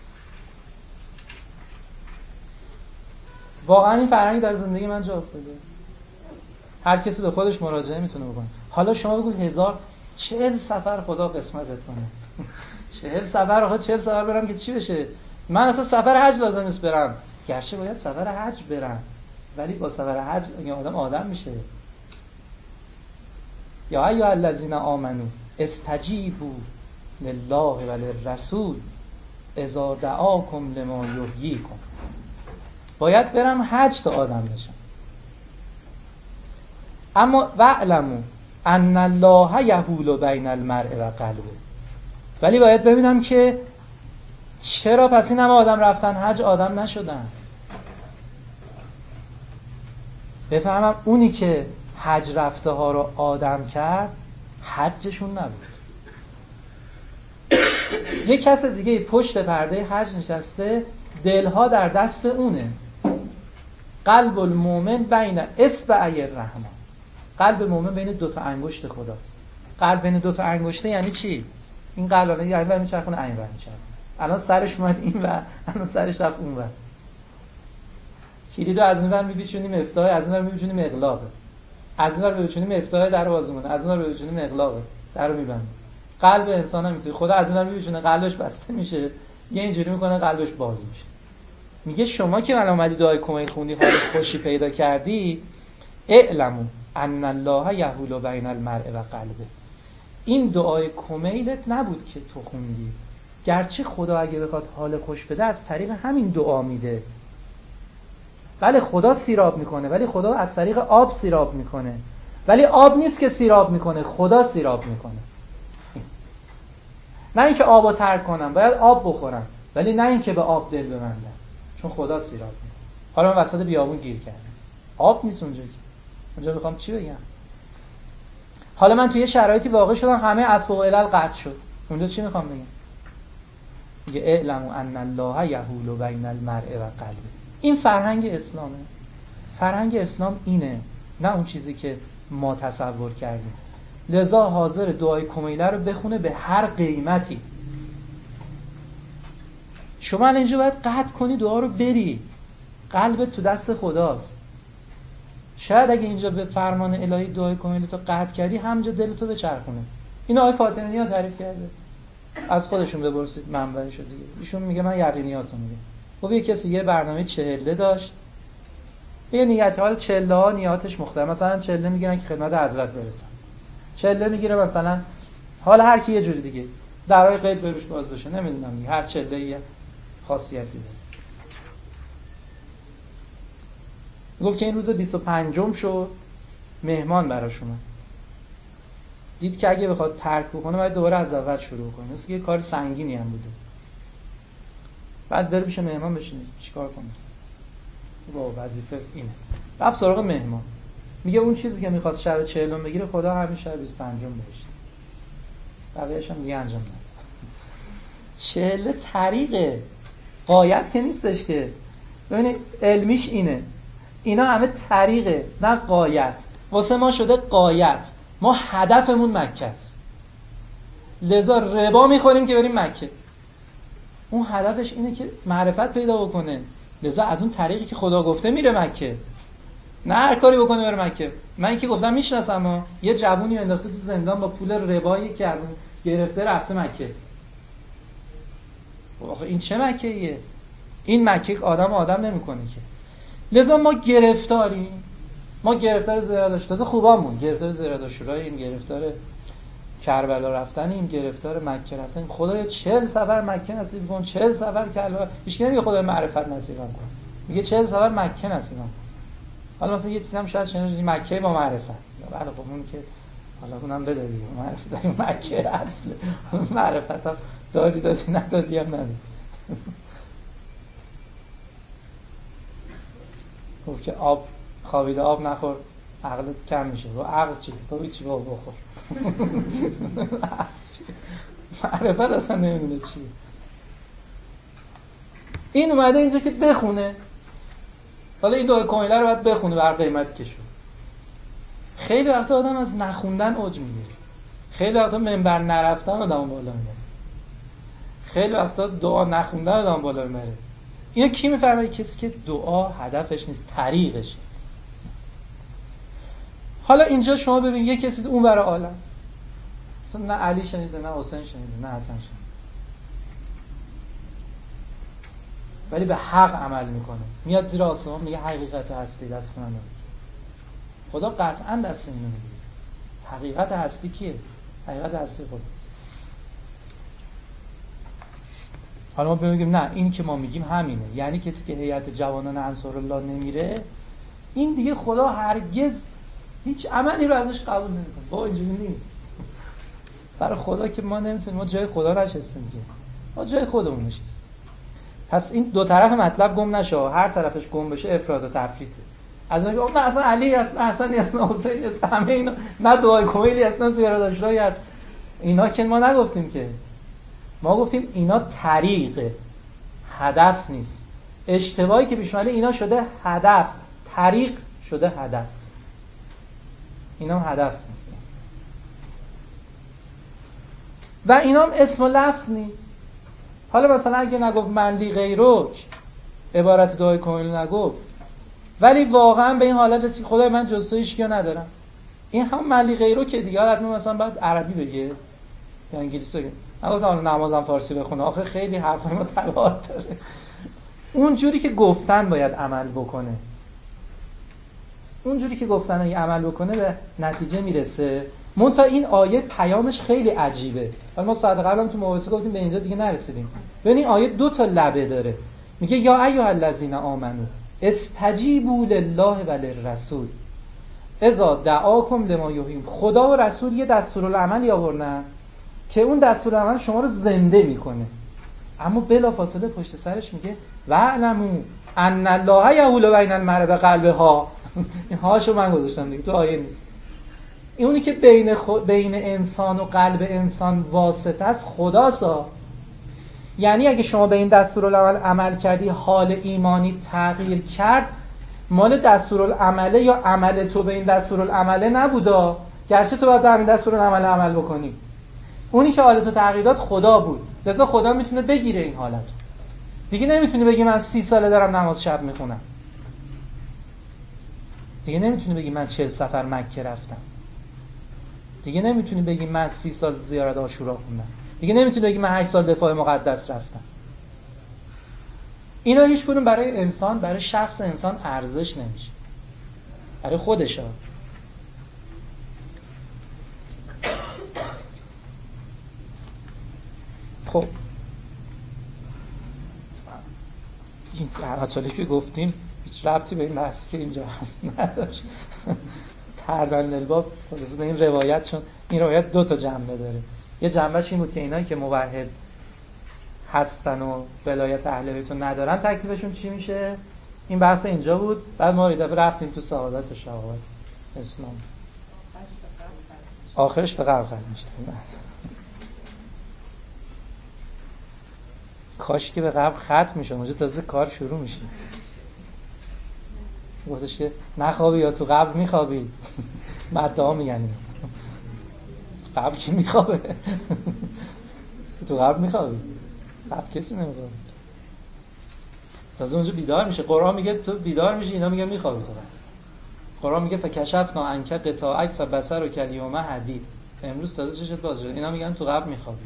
S1: واقعا این فرهنگ در زندگی من جا افتاده. هر کسی به خودش مراجعه میتونه بکنه. حالا شما بگو هزار چهل سفر خدا قسمتت کنه. چهل سفر آخه چهل سفر برم که چی بشه؟ من اصلا سفر حج لازم نیست برم. گرچه باید سفر حج برم، ولی با سفر حج اگه آدم آدم میشه. یا ایها الذین آمنو استجیبوا لله و للرسول اذا دعاکم لما یحییکم. باید برم حج تا آدم بشم. اما واعلموا ان الله یحول بین المرء و قلبه. ولی باید ببینم که چرا پس این همه آدم رفتن حج آدم نشدن. بفهمم اونی که حج رفته ها رو آدم کرد حجشون نبود. یه کس دیگه پشت پرده حج نشسته، دلها در دست اونه. قلب المؤمن بین اصبعی الرحمن. قلب مؤمن بین دو تا انگشت خداست. قلب بین دو تا انگشته یعنی چی؟ این قلب الان یعنی برمی چرخونه این برمی چرخونه. الان سرش اومد این و الان سرش رفت اون و کلیدو از این ور می‌پیچونیم مفتاح، از این ور می‌پیچونیم اغلاق، از این ور می‌پیچونیم مفتاح در بازمون، از این ور می‌پیچونیم اغلاق، درو می‌بندیم. قلب انسان هم اینطوری، خدا از این ور می‌پیچونه قلبش بسته میشه، یه اینجوری می‌کنه قلبش باز میشه. میگه شما که الان اومدی دعای کمیل خوندی، حال خوشی پیدا کردی، اعلموا ان الله یحول بین المرء و قلبه. این دعای کمیلت نبود که تو خوندی، گرچه خدا اگه بخواد حال خوش بده از طریق همین دعا میده. بله خدا سیراب میکنه، ولی خدا از طریق آب سیراب میکنه، ولی آب نیست که سیراب میکنه، خدا سیراب میکنه. نه اینکه آبو ترک کنم، باید آب بخورم، ولی نه اینکه به آب دل ببندم، چون خدا سیراب میکنه. حالا من وسط بیابون گیر کردم، آب نیست اونجا، که اونجا بخوام چی بگم؟ حالا من توی شرایطی واقع شدم همه اسباب و علل قطع شد، اونجا چی میخوام بگم؟ میگه اعلموا ان الله یحول بین المرء و قلبه. این فرهنگ اسلامه. فرهنگ اسلام اینه، نه اون چیزی که ما تصور کردیم. لذا حاضر دعای کمیله رو بخونه به هر قیمتی. شما اینجا باید قطع کنی دعا رو بری، قلبت تو دست خداست. شاید اگه اینجا به فرمان الهی دعای کمیله تو قطع کردی همونجا دلتو بچرخونه. این آقای فاطمی ها تعریف کرده، از خودشون بپرسید منبعش دیگه. ایشون میگه من یقینیاتو میگم. خب یه کسی یه برنامه چهله داشت، یه نیت، حال چهله ها نیاتش مختلف. مثلا چهله میگیرن که خدمت حضرت برسن، چهله میگیره مثلا حال هر کی یه جوری دیگه، درای غیب بروش باز بشه، نمیدونم دیگه، هر چهله یه خاصیتی داره. گفت که این روز بیست و پنجم شد، مهمان براش اومد، دید که اگه بخواد ترک بکنه باید دوباره از اول شروع کنه، مثل که کار سنگینی هم بوده. بعد بره پیش مهمان بشینه چیکار کنه؟ با وظیفه اینه. رفت سراغ مهمان، میگه اون چیزی که میخواد شب چهلم بگیره خدا همین شب بیست و پنجم بهش، بقیه‌اش هم دیگه انجام نده. چهل طریقه غایت که نیستش که. ببینید علمیش اینه، اینا همه طریقه نه غایت. واسه ما شده غایت، ما هدفمون مکه است، لذا ربا میخوریم که بریم مکه. اون هدفش اینه که معرفت پیدا بکنه، لذا از اون طریقی که خدا گفته میره مکه، نه هر کاری بکنه بره مکه. من اینکه گفتم میشناسم یه جوونی انداخته تو زندان با پول ربایی که از اون گرفته رفته مکه. آخه این چه مکه ایه؟ این مکه آدم آدم نمیکنه که. لذا ما گرفتاریم، ما گرفتار زراداش، تازه خوبامون گرفتار زراداشوراییم، گرفتار کربلا رفتنیم، گرفتار مکه رفتنیم. خدایا چهل سفر مکه نصیب کن، چهل سفر کربلا. هیچ کی نمیگه خدای معرفت نصیبم کن، میگه چهل سفر مکه نصیبم کن. حالا مثلا یه چیزی هم شاید شنیدی مکه با معرفت، بله خب اون که حالا اونم بده دیگه، معرفت داریم مکه اصل، معرفت هم دادی دادی ندادی هم ندادی. گفت که آب خوابیده آب نخور عقلت کم میشه. و عقل چی؟ تو چی با بخور. معرفت اصلا نمیدونه چی. این اومده اینجا که بخونه. حالا این دعای کمیله رو باید بخونه به هر قیمتی که شد. خیلی وقتا آدم از نخوندن اوج میگیره، خیلی وقتا منبر نرفتن آدم بالا میره، خیلی وقتا دعا نخوندن آدم بالا میره. اینو کی میفهمه؟ کسی که دعا هدفش نیست، طریقشه. حالا اینجا شما ببین یه کسی اون برای عالم، مثلا نه علی شنیده، نه حسین شنیده، نه حسن شنیده، ولی به حق عمل میکنه، میاد زیر آسمان میگه حقیقت هستی دست من نمیگیره. خدا قطعا دست اینو میگیره. حقیقت هستی کیه؟ حقیقت هستی خداست. حالا ما بگیم نه این که ما میگیم همینه، یعنی کسی که هیئت جوانان انصار الله نمیره، این دیگه خدا هرگز هیچ عملی رو ازش قبول نمیکنه. با اینجوری نیست. برای خدا که ما نمیتونیم، ما جای خدا نشستیم که، ما جای خودمون نشستیم. پس این دو طرف مطلب گم نشه، هر طرفش گم بشه افراط و تفریطه. از اون نه اصلا علی است، نه حسنی است، نه حسینی است، همه اینا، نه دعای کمیلی است، نه زیارت‌اشرایی است. اینا که ما نگفتیم که، ما گفتیم اینا طریقه، هدف نیست. اشتباهی که پیش اومده اینا شده هدف، طریق شده هدف. اینا هم هدف نیست و اینا هم اسم و لفظ نیست. حالا مثلا اگه نگفت مندی غیرک، عبارت دعای کمیل نگفت، ولی واقعا به این حالت رسید خدای من جز تو هیچ کیو ندارم، این هم مندی غیرک دیگه. حتما مثلا باید عربی بگه یا انگلیسی بگه، نگفت حالا نمازم فارسی بخونه، آخه خیلی حرفای ما تبعات داره. اون جوری که گفتن باید عمل بکنه، اون جوری که گفتن اگه عمل بکنه به نتیجه میرسه. منتها این آیه پیامش خیلی عجیبه. حالا ما ساعت قبلم تو مباحثه گفتیم به اینجا دیگه نرسیدیم. ببین این آیه دو تا لبه داره. میگه یا ایها الذین آمنو استجیبوا لله و للرسول اذا دعاکم لما یحییکم. خدا و رسول یه دستورالعملی آوردن که اون دستورالعمل شما رو زنده میکنه، اما بلافاصله پشت سرش میگه واعلموا ان الله یحول بین المرء و قلبها. این هاشو من گذاشتم دیگه، تو آیه نیست. اونی که بین خود بین انسان و قلب انسان واسطه است خداست. یعنی اگه شما به این دستورالعمل عمل کردی، حال ایمانی تغییر کرد، مال دستورالعمله یا عمل تو به این دستورالعمله نبودا، گرچه تو باید به همین دستورالعمل عمل بکنی. اونی که حالتو تغییر داد خدا بود، لذا خدا میتونه بگیره این حالت. دیگه نمیتونی بگی من سی ساله دارم نماز شب میخونم، دیگه نمیتونی بگی من چهل سفر مکه رفتم، دیگه نمیتونی بگی من سی سال زیارت عاشورا خوندم، دیگه نمیتونی بگی من هشت سال دفاع مقدس رفتم. اینا هیچ کدوم برای انسان، برای شخص انسان ارزش نمیشه، برای خودش ها. خب این حالی که گفتیم هیچ ربطی به این بحثی که اینجا هست نداشت. تردن الباب خلاصه به این روایت، چون این روایت دو تا جنبه داره. یه جنبهش این بود که اینایی که موحد هستن و ولایت اهل بیت رو ندارن تکلیفشون چی میشه. این بحث اینجا بود. بعد ما یه دفعه رفتیم تو سعادت و شهوات اسلام، آخرش به قبر ختم میشه. کاش که به قبر ختم میشه، اونجا تازه کار شروع میشه. گفتش که نخوابی یا تو قبر میخوابی. مدعا میگن قبر کی میخوابه؟ تو قبر میخوابی؟ قبر کسی نمیخوابه، تازه اونجا بیدار میشه. قرآن میگه تو بیدار میشی، اینا میگن میخوابی. تو قبر قرآن میگه فکشفنا عنک غطاءک فبصرک الیوم حدید، امروز تازه چشت باز شد. اینا میگن تو قبر میخوابی.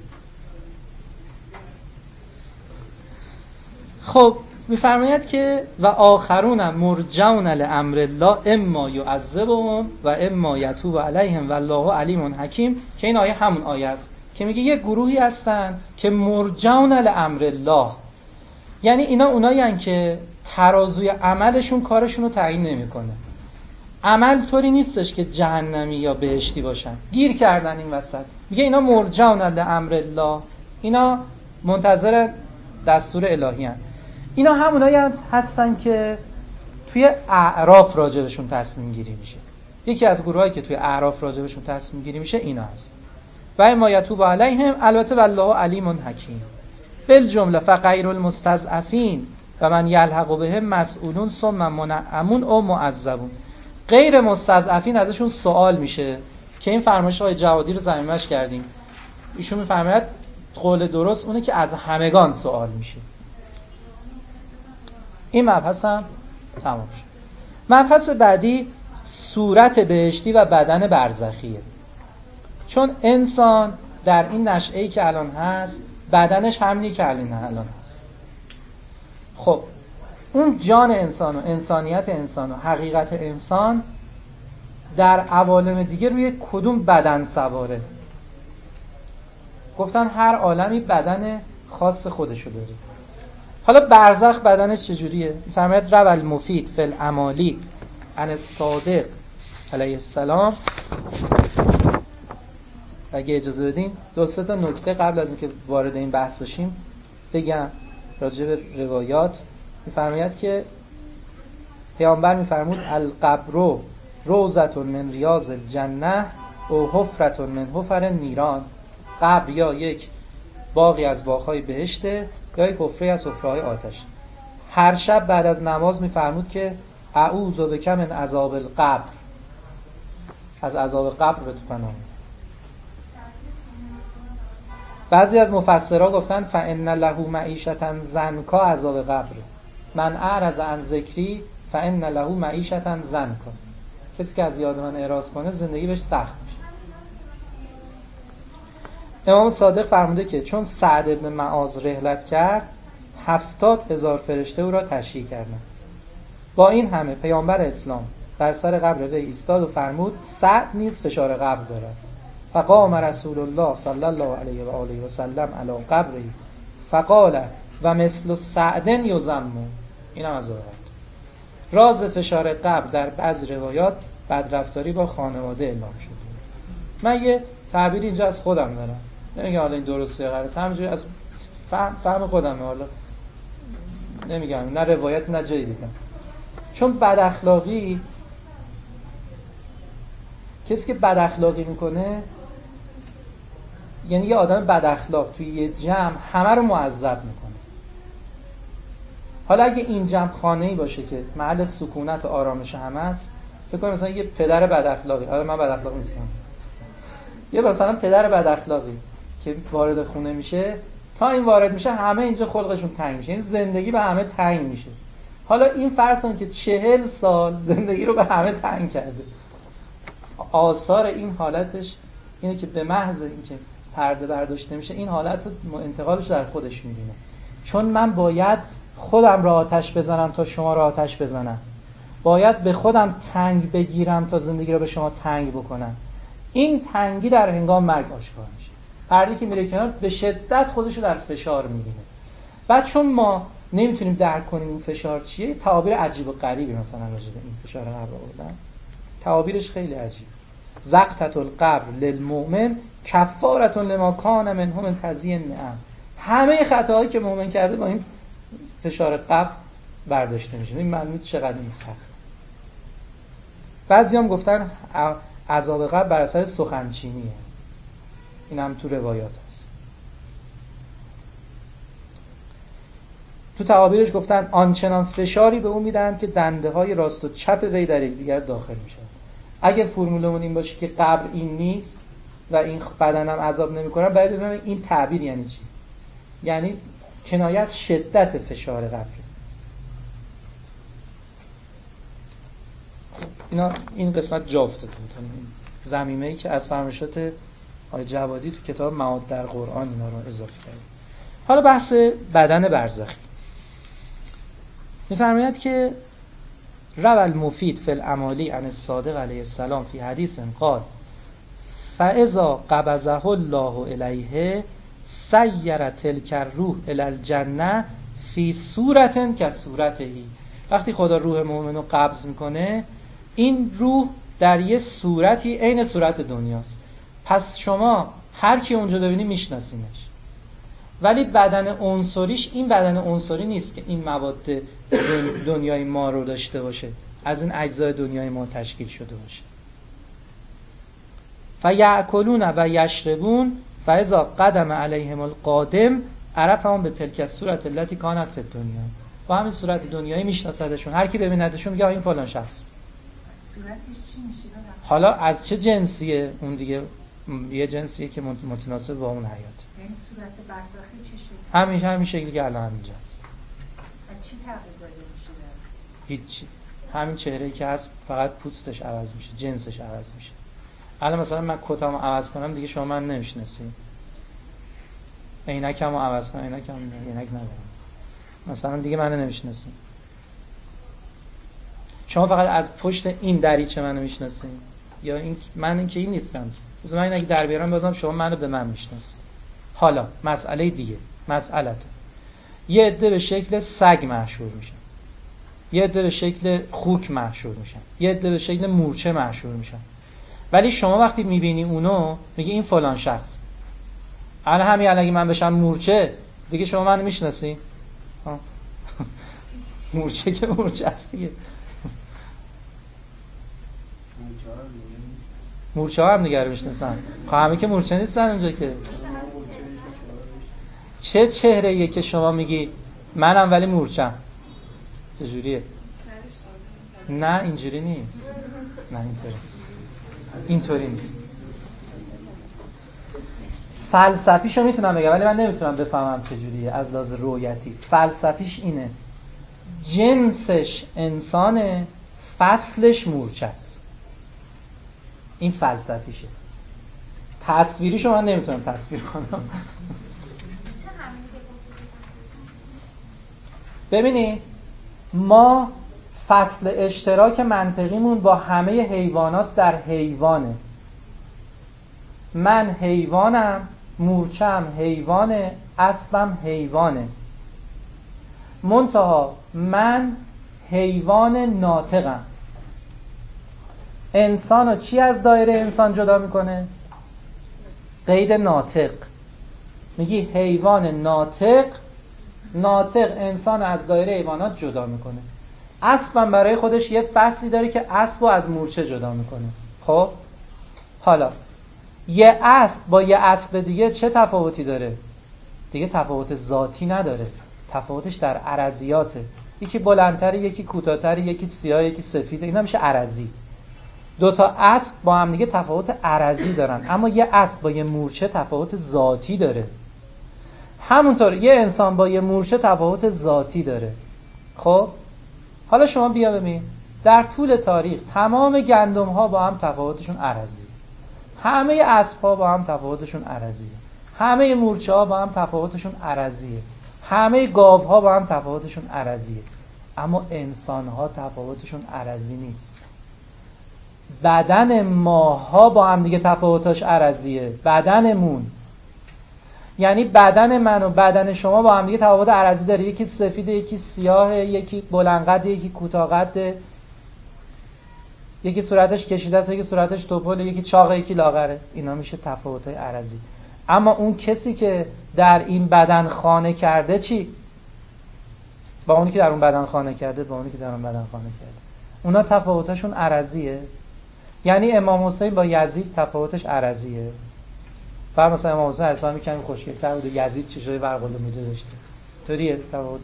S1: خب میفرماید که و آخرون مرجون لامر الله اما یعذبهم و اما یتوب علیهم والله علیم حکیم، که این آیه همون آیه است که میگه یه گروهی هستن که مرجون لامر الله، یعنی اینا اونایی هستن که ترازوی عملشون کارشون رو تعیین نمیکنه. عمل طوری نیستش که جهنمی یا بهشتی باشن، گیر کردن این وسط. میگه اینا مرجون لامر الله، اینا منتظر دستور الهی هستن. اینا همونایی هستن که توی اعراف راجبشون تصمیم گیری میشه. یکی از گروهایی که توی اعراف راجبشون تصمیم گیری میشه اینا هست. و اما یتوب علیهم، البته والله علیم حکیم. بالجمله فغیر المستضعفین و من یلحق بهم مسئولون ثم منعمون او معذبون. غیر مستضعفین ازشون سوال میشه که این فرمایش های جوادی رو ضمیمش کردیم. ایشون میفرماید قول درست اونه که از همگان سوال میشه. این مبحث هم تمام شد. مبحث بعدی صورت بهشتی و بدن برزخیه. چون انسان در این نشأه‌ای که الان هست بدنش همینی که الان هست. خب اون جان انسان و انسانیت انسان و حقیقت انسان در عوالم دیگه روی کدوم بدن سواره؟ گفتن هر عالمی بدن خاص خودشو داره. حالا برزخ بدنش چجوریه؟ فرماید رو المفید فی الامالی عن الصادق علیه السلام اگه اجازه بدین دو سه تا نکته قبل از اینکه وارد این بحث بشیم بگم راجع به روایات. می‌فرماید که پیامبر می‌فرمود القبر روضة من ریاض الجنه او حفرة من حفر النیران. قبر یا یک باغی از باغ‌های بهشته یا یک حفره از حفره‌های آتش. هر شب بعد از نماز می‌فرمود که اعوذ بک من عذاب القبر، از عذاب قبر به تو پناه. بعضی از مفسرها گفتن فإن له معیشة ضنکا عذاب قبر، من اعرض عن ذکری فإن له معیشة ضنکا، کسی که از یاد من اعراض کنه زندگی بهش سخت میشه. امام صادق فرموده که چون سعد ابن معاذ رحلت کرد هفتاد هزار فرشته او را تشییع کردند. با این همه پیامبر اسلام در سر قبر وی ایستاد و فرمود سعد نیز فشار قبر دارد. فقام رسول الله صلی الله علیه و آله و سلم علی قبره فقال و مثل سعد یذم. اینم از روایت. راز فشار قبر در بعضی روایات بدرفتاری با خانواده اعلام شده. من یه تعبیر اینجا از خودم دارم، نمیگم حالا این درسته یا غلطه، همینجوری از فهم, فهم خودمه، حالا نمیگم نه روایت نه جایی دیدم. چون بد اخلاقی، کسی که بد اخلاقی میکنه یعنی یه آدم بد اخلاق توی یه جمع همه رو معذب میکنه. حالا اگه این جمع خانه‌ای باشه که محل سکونت و آرامش همه است، فکر کنم مثلا یه پدر بد اخلاقی، حالا من بد اخلاق نیستم، یه مثلا پدر بد اخلاقی که وارد خونه میشه، تا این وارد میشه همه اینجا خلقشون تنگ میشه، این زندگی به همه تنگ میشه. حالا این فرض کن که چهل سال زندگی رو به همه تنگ کرده. آثار این حالتش اینه که به محض اینکه پرده برداشته میشه این حالت رو انتقالش در خودش میبینه. چون من باید خودم را آتش بزنم تا شما را آتش بزنم، باید به خودم تنگ بگیرم تا زندگی رو به شما تنگ بکنم. این تنگی در هنگام مرگ آشکار میشه. پرده‌ای که میره کنار به شدت خودش رو در فشار میبینه. بعد چون ما نمیتونیم درک کنیم این فشار چیه، تعابیر عجیب و غریبی مثلا راجع به این فشار قبر آوردن. تعابیرش خیلی عجیب. زقتة القبر للمؤمن کفارة لما کان منه من تزیین النعم. همه خطاهایی که مؤمن کرده با این فشار قبر برداشته میشه. این معنی چقدر این سخت. بعضی هم گفتن عذاب قبر بر اثر سخنچینیه. این هم تو روایات هست. تو تعابیرش گفتن آنچنان فشاری به اون میدن که دنده های راست و چپ وی در یکدیگر داخل میشن. اگه فرمولمون این باشه که قبر این نیست و این بدنم عذاب نمیکنه، باید ببینیم این تعبیر یعنی چی. یعنی کنایه از شدت فشار قبر. اینا این قسمت جا افتاده بود، ضمیمه‌ای که از فرمایشات آقای جوادی تو کتاب معاد در قرآن اینا رو اضافه کرد. حالا بحث بدن برزخی. می‌فرماید که روى المفید فی الامالی عن الصادق علیه السلام فی حدیث قال فاذا قبضه الله الیه سیر تلک الروح الی الجنه فی صورة کصورته. وقتی خدا روح مؤمن رو قبض میکنه این روح در یه صورتی عین صورت دنیاست. پس شما هر کی اونجا ببینی میشناسینش، ولی بدن عنصریش این بدن عنصری نیست که این مواد دنیای ما رو داشته باشه، از این اجزای دنیای ما تشکیل شده باشه. فیأکلون و یشربون فاذا قدم علیهم القادم عرفهم بتلک الصورة التي كانت فی الدنیا. با همین صورت دنیایی میشناسدشون، هر کی ببیندشون میگه این فلان شخص.
S2: صورتش چی میشه؟
S1: حالا از چه جنسیه اون دیگه، یه جنسیه که متناسب با اون حیات.
S2: این صورت برزخی چه شکلی؟
S1: همین همین شکلی که الان اینجاست.
S2: از چی تغییر داده میشه؟
S1: هیچی. همین چهره‌ای که هست، فقط پوستش عوض میشه، جنسش عوض میشه. الان مثلا من کتامو عوض کنم دیگه شما من نمیشناسید. عینکمو عوض کنم، عینکم عینک ندارم، مثلا دیگه منو نمیشناسید. شما فقط از پشت این دریچه منو میشناسید، یا این من این که این نیستم. مثلا من اگه در بیارم بازم شما منو به من میشناسید. حالا مسئله دیگه، مسئله‌ت یه عده به شکل سگ محشور میشن، یه عده به شکل خوک محشور میشن، یه عده به شکل مورچه محشور میشن. ولی شما وقتی میبینی اونو میگی این فلان شخص. الان همین الان اگه من بشم مورچه دیگه شما منو میشناسی؟ مورچه که مورچه است دیگه. مورچه ها هم دیگه رو میشناسن. خب همه که مورچه نیستن اونجا که. چه چهره ایه که شما میگی منم ولی مورچم؟ چجوریه؟ نه اینجوری نیست. نه اینطوری نیست. اینطوری نیست. فلسفیشو میتونم بگم ولی من نمیتونم بفهمم چجوریه از لحاظ رؤیتی. فلسفیش اینه جنسش انسانه، فصلش مورچه است. این فلسفیشه. تصویریشو من نمیتونم تصویر کنم. ببینی ما فصل اشتراک منطقیمون با همه حیوانات در حیوانه. من حیوانم، مورچه‌ام حیوانه، اسبم حیوانه. منتها من حیوان ناطقم. انسانو چی از دایره انسان جدا میکنه؟ قید ناطق. میگی حیوان ناطق، ناطق انسان از دایره حیوانات جدا میکنه. اسبم برای خودش یه فصلی داره که اسبو از مورچه جدا میکنه. خب حالا یه اسب با یه اسب دیگه چه تفاوتی داره؟ دیگه تفاوت ذاتی نداره. تفاوتش در عرضیاته. یکی بلندتره، یکی کوتاه‌تره، یکی سیاه، یکی سفیده. اینا میشه عرضی. دو تا اسب با هم دیگه تفاوت عرضی دارن، اما یه اسب با یه مورچه تفاوت ذاتی داره. همونطور یه انسان با یه مورچه تفاوت ذاتی داره. خب حالا شما بیا ببین در طول تاریخ تمام گندم ها با هم تفاوتشون عرضی، همه اسب ها با هم تفاوتشون عرضیه، همه مورچه ها با هم تفاوتشون عرضیه، همه گاو ها با هم تفاوتشون عرضیه. اما انسان ها تفاوتشون عرضی نیست. بدن ماها با هم دیگه تفاوتش عرضیه. بدنمون یعنی بدن من و بدن شما با هم دیگه تفاوت عرضی داره. یکی سفیده، یکی سیاهه، یکی بلندقده، یکی کوتاه‌قده، یکی صورتش کشیده است، یکی صورتش توپله، یکی چاقه، یکی لاغره. اینا میشه تفاوت‌های عرضی. اما اون کسی که در این بدن خانه کرده چی؟ با اونی که در اون بدن خانه کرده با اونی که در اون بدن خانه کرده، اونا تفاوتاشون عرضیه. یعنی امام حسین با یزید تفاوتش عرضیه. فرض مثلا امام حسین اسلامی کمی خوشگل‌تر بود، یزید چشای ورق‌العموده داشته. طوریه تفاوتش.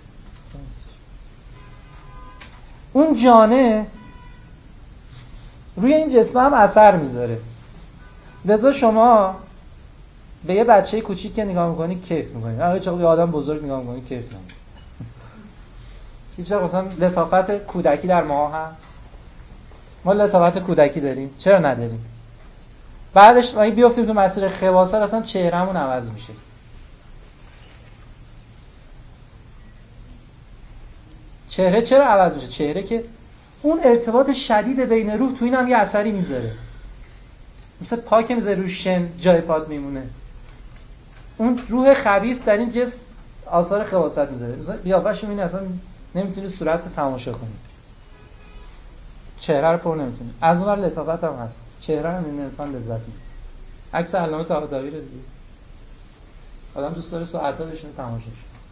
S1: اون جانه روی این جسم هم اثر میذاره. لذا شما به یه بچه کوچیک که نگاه میکنی کیف میکنی، اگه چه یه آدم بزرگ نگاه میکنی کیف نمیکنی. هیچ وقت مثلا لطافت کودکی در ما هست؟ ما لطافت کودکی داریم؟ چرا نداریم؟ بعدش ما بیافتیم تو مسیر خباثت اصلا چهرهمون عوض میشه. چهره چرا عوض میشه؟ چهره که اون ارتباط شدید بین روح تو این هم یه اثری میذاره. مثلا پا که میذاره رو شن جای پات میمونه. اون روح خبیث در این جسم آثار خباثت میذاره. مثلا قیافش میبینی اصلا نمیتونی صورت رو تماشا کنی. چهره رو پر نمیتونی. از اون ور لطافت هم هست. چهره هم این انسان لذت میبره. عکس علامه طباطبایی رو دیدی؟ آدم دوست داره ساعتا بشینه تماشاش.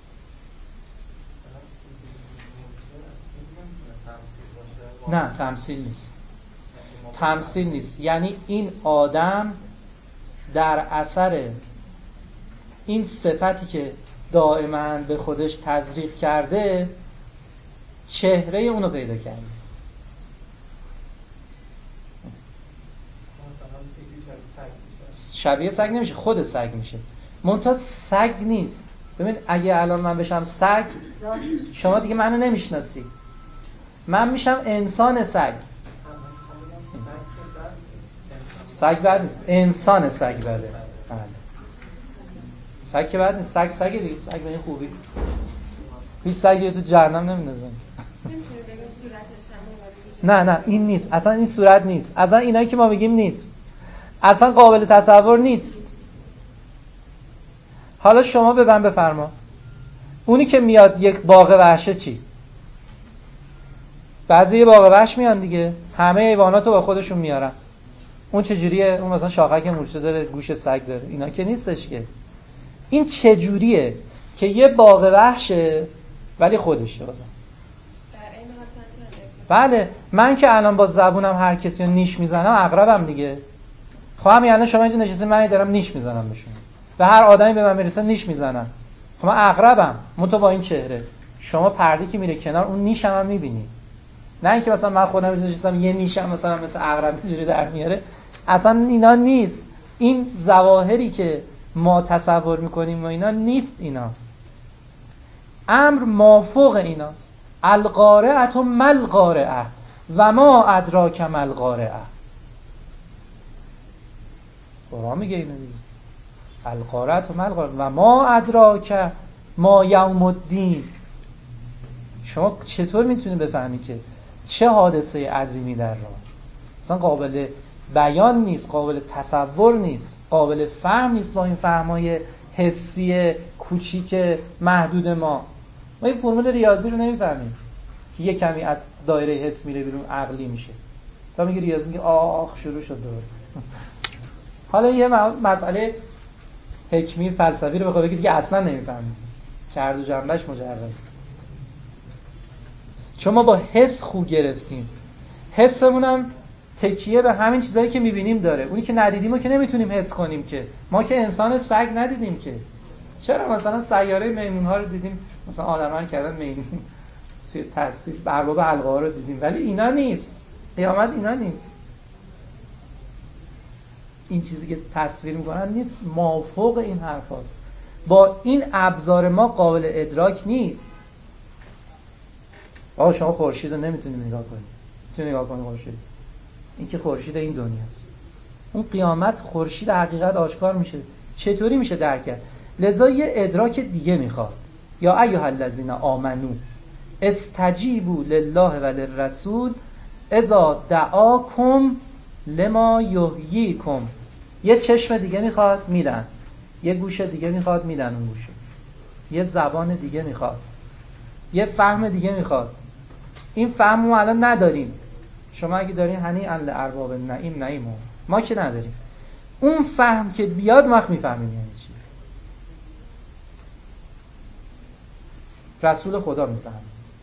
S1: نه تمثیل نیست. تمثیل نیست. یعنی این آدم در اثر این صفتی که دائما به خودش تزریق کرده چهره اونو پیدا کرده. شبیه سگ نمیشه، خود سگ میشه. منتها سگ نیست. ببین اگه الان من بشم سگ شما دیگه منو نمیشناسی. من میشم انسان سگ. سگ بد نیست، انسان سگ بده. سگ که بد نیست، سگ سگ دیگه، سگ به این خوبی. هیچ سگی تو جهنم نمیندازن. نه نه این نیست، اصلا این صورت نیست، اصلا اینایی که ما میگیم نیست، اصلا قابل تصور نیست. حالا شما به من بفرما اونی که میاد یک باغ وحشه چی؟ بعضی یه باغ وحش میان دیگه، همه حیوانات رو با خودشون میارن. اون چجوریه؟ اون مثلا شاخک مورچه داره، گوش سگ داره، اینا که نیستش که. این چجوریه که یه باغ وحشه ولی خودشه بازم. بله، من که الان با زبونم هر کسی رو نیش میزنم عقربم دیگه. خب همین الان شما اینجا نشستین، من دارم نیش میزنم بهشون، و هر آدمی به من میرسه نیش میزنم. خب من عقربم، منتها با این چهره. شما پرده که میره کنار، اون نیشم هم میبینی. نه اینکه مثلا من خودم نشستم یه نیشم مثلا مثل عقرب اینجوری در میاره. اصلا اینا نیست. این ظواهری که ما تصور میکنیم و اینا نیست. اینا امر مافوق ایناست. القارعه مل قارعه و ما ادراک مل قارعه. قرآن میگه اینو دیگه. القارعه مل قارعه و ما ادراک ما یوم الدین. شما چطور میتونید بفهمی که چه حادثه عظیمی در راه؟ اصلا قابل بیان نیست، قابل تصور نیست، قابل فهم نیست با این فهمای حسی کوچیک محدود ما. ما این فرمول ریاضی رو نمیفهمیم که یه کمی از دایره حس میره بیرون عقلی میشه. تا میگه ریاضی میگه آخ شروع شد درست. حالا یه مسئله حکمی فلسفی رو بخواد بگید دیگه اصلا نمیفهمیم. کرد و جنبش مجرد. چون ما با حس خو گرفتیم. حسمون هم تکیه به همین چیزایی که میبینیم داره. اونی که ندیدیم و که نمیتونیم حس کنیم که. ما که انسان سگ ندیدیم که. چرا مثلا سیاره میمون ها رو دیدیم، مثلا آدم ها رو کردن میمون توی تصویر، ارباب حلقه ها رو دیدیم، ولی اینا نیست. قیامت اینا نیست. این چیزی که تصویر میکنن نیست، مافوق این حرف هاست. با این ابزار ما قابل ادراک نیست. آقا شما خورشید رو نمیتونید نگاه کنید. میتونید نگاه کنید خورشید. این که خورشید این دنیاست. اون قیامت خورشید حقیقت آشکار میشه. چطوری میشه درک کرد؟ لذا یه ادراک دیگه میخواد. یا ایها الذین آمنو استجیبوا لله و للرسول اذا دعاکم لما یحییکم. یه چشم دیگه میخواد میدن، یه گوش دیگه میخواد میدن اون گوشه، یه زبان دیگه میخواد، یه فهم دیگه میخواد. این فهم ما الان نداریم. شما اگه دارین هنیئا لارباب النعیم نعیم، ما که نداریم. اون فهم که بیاد وقت میفهمیم یعنی چی. رسول خدا میفهمه،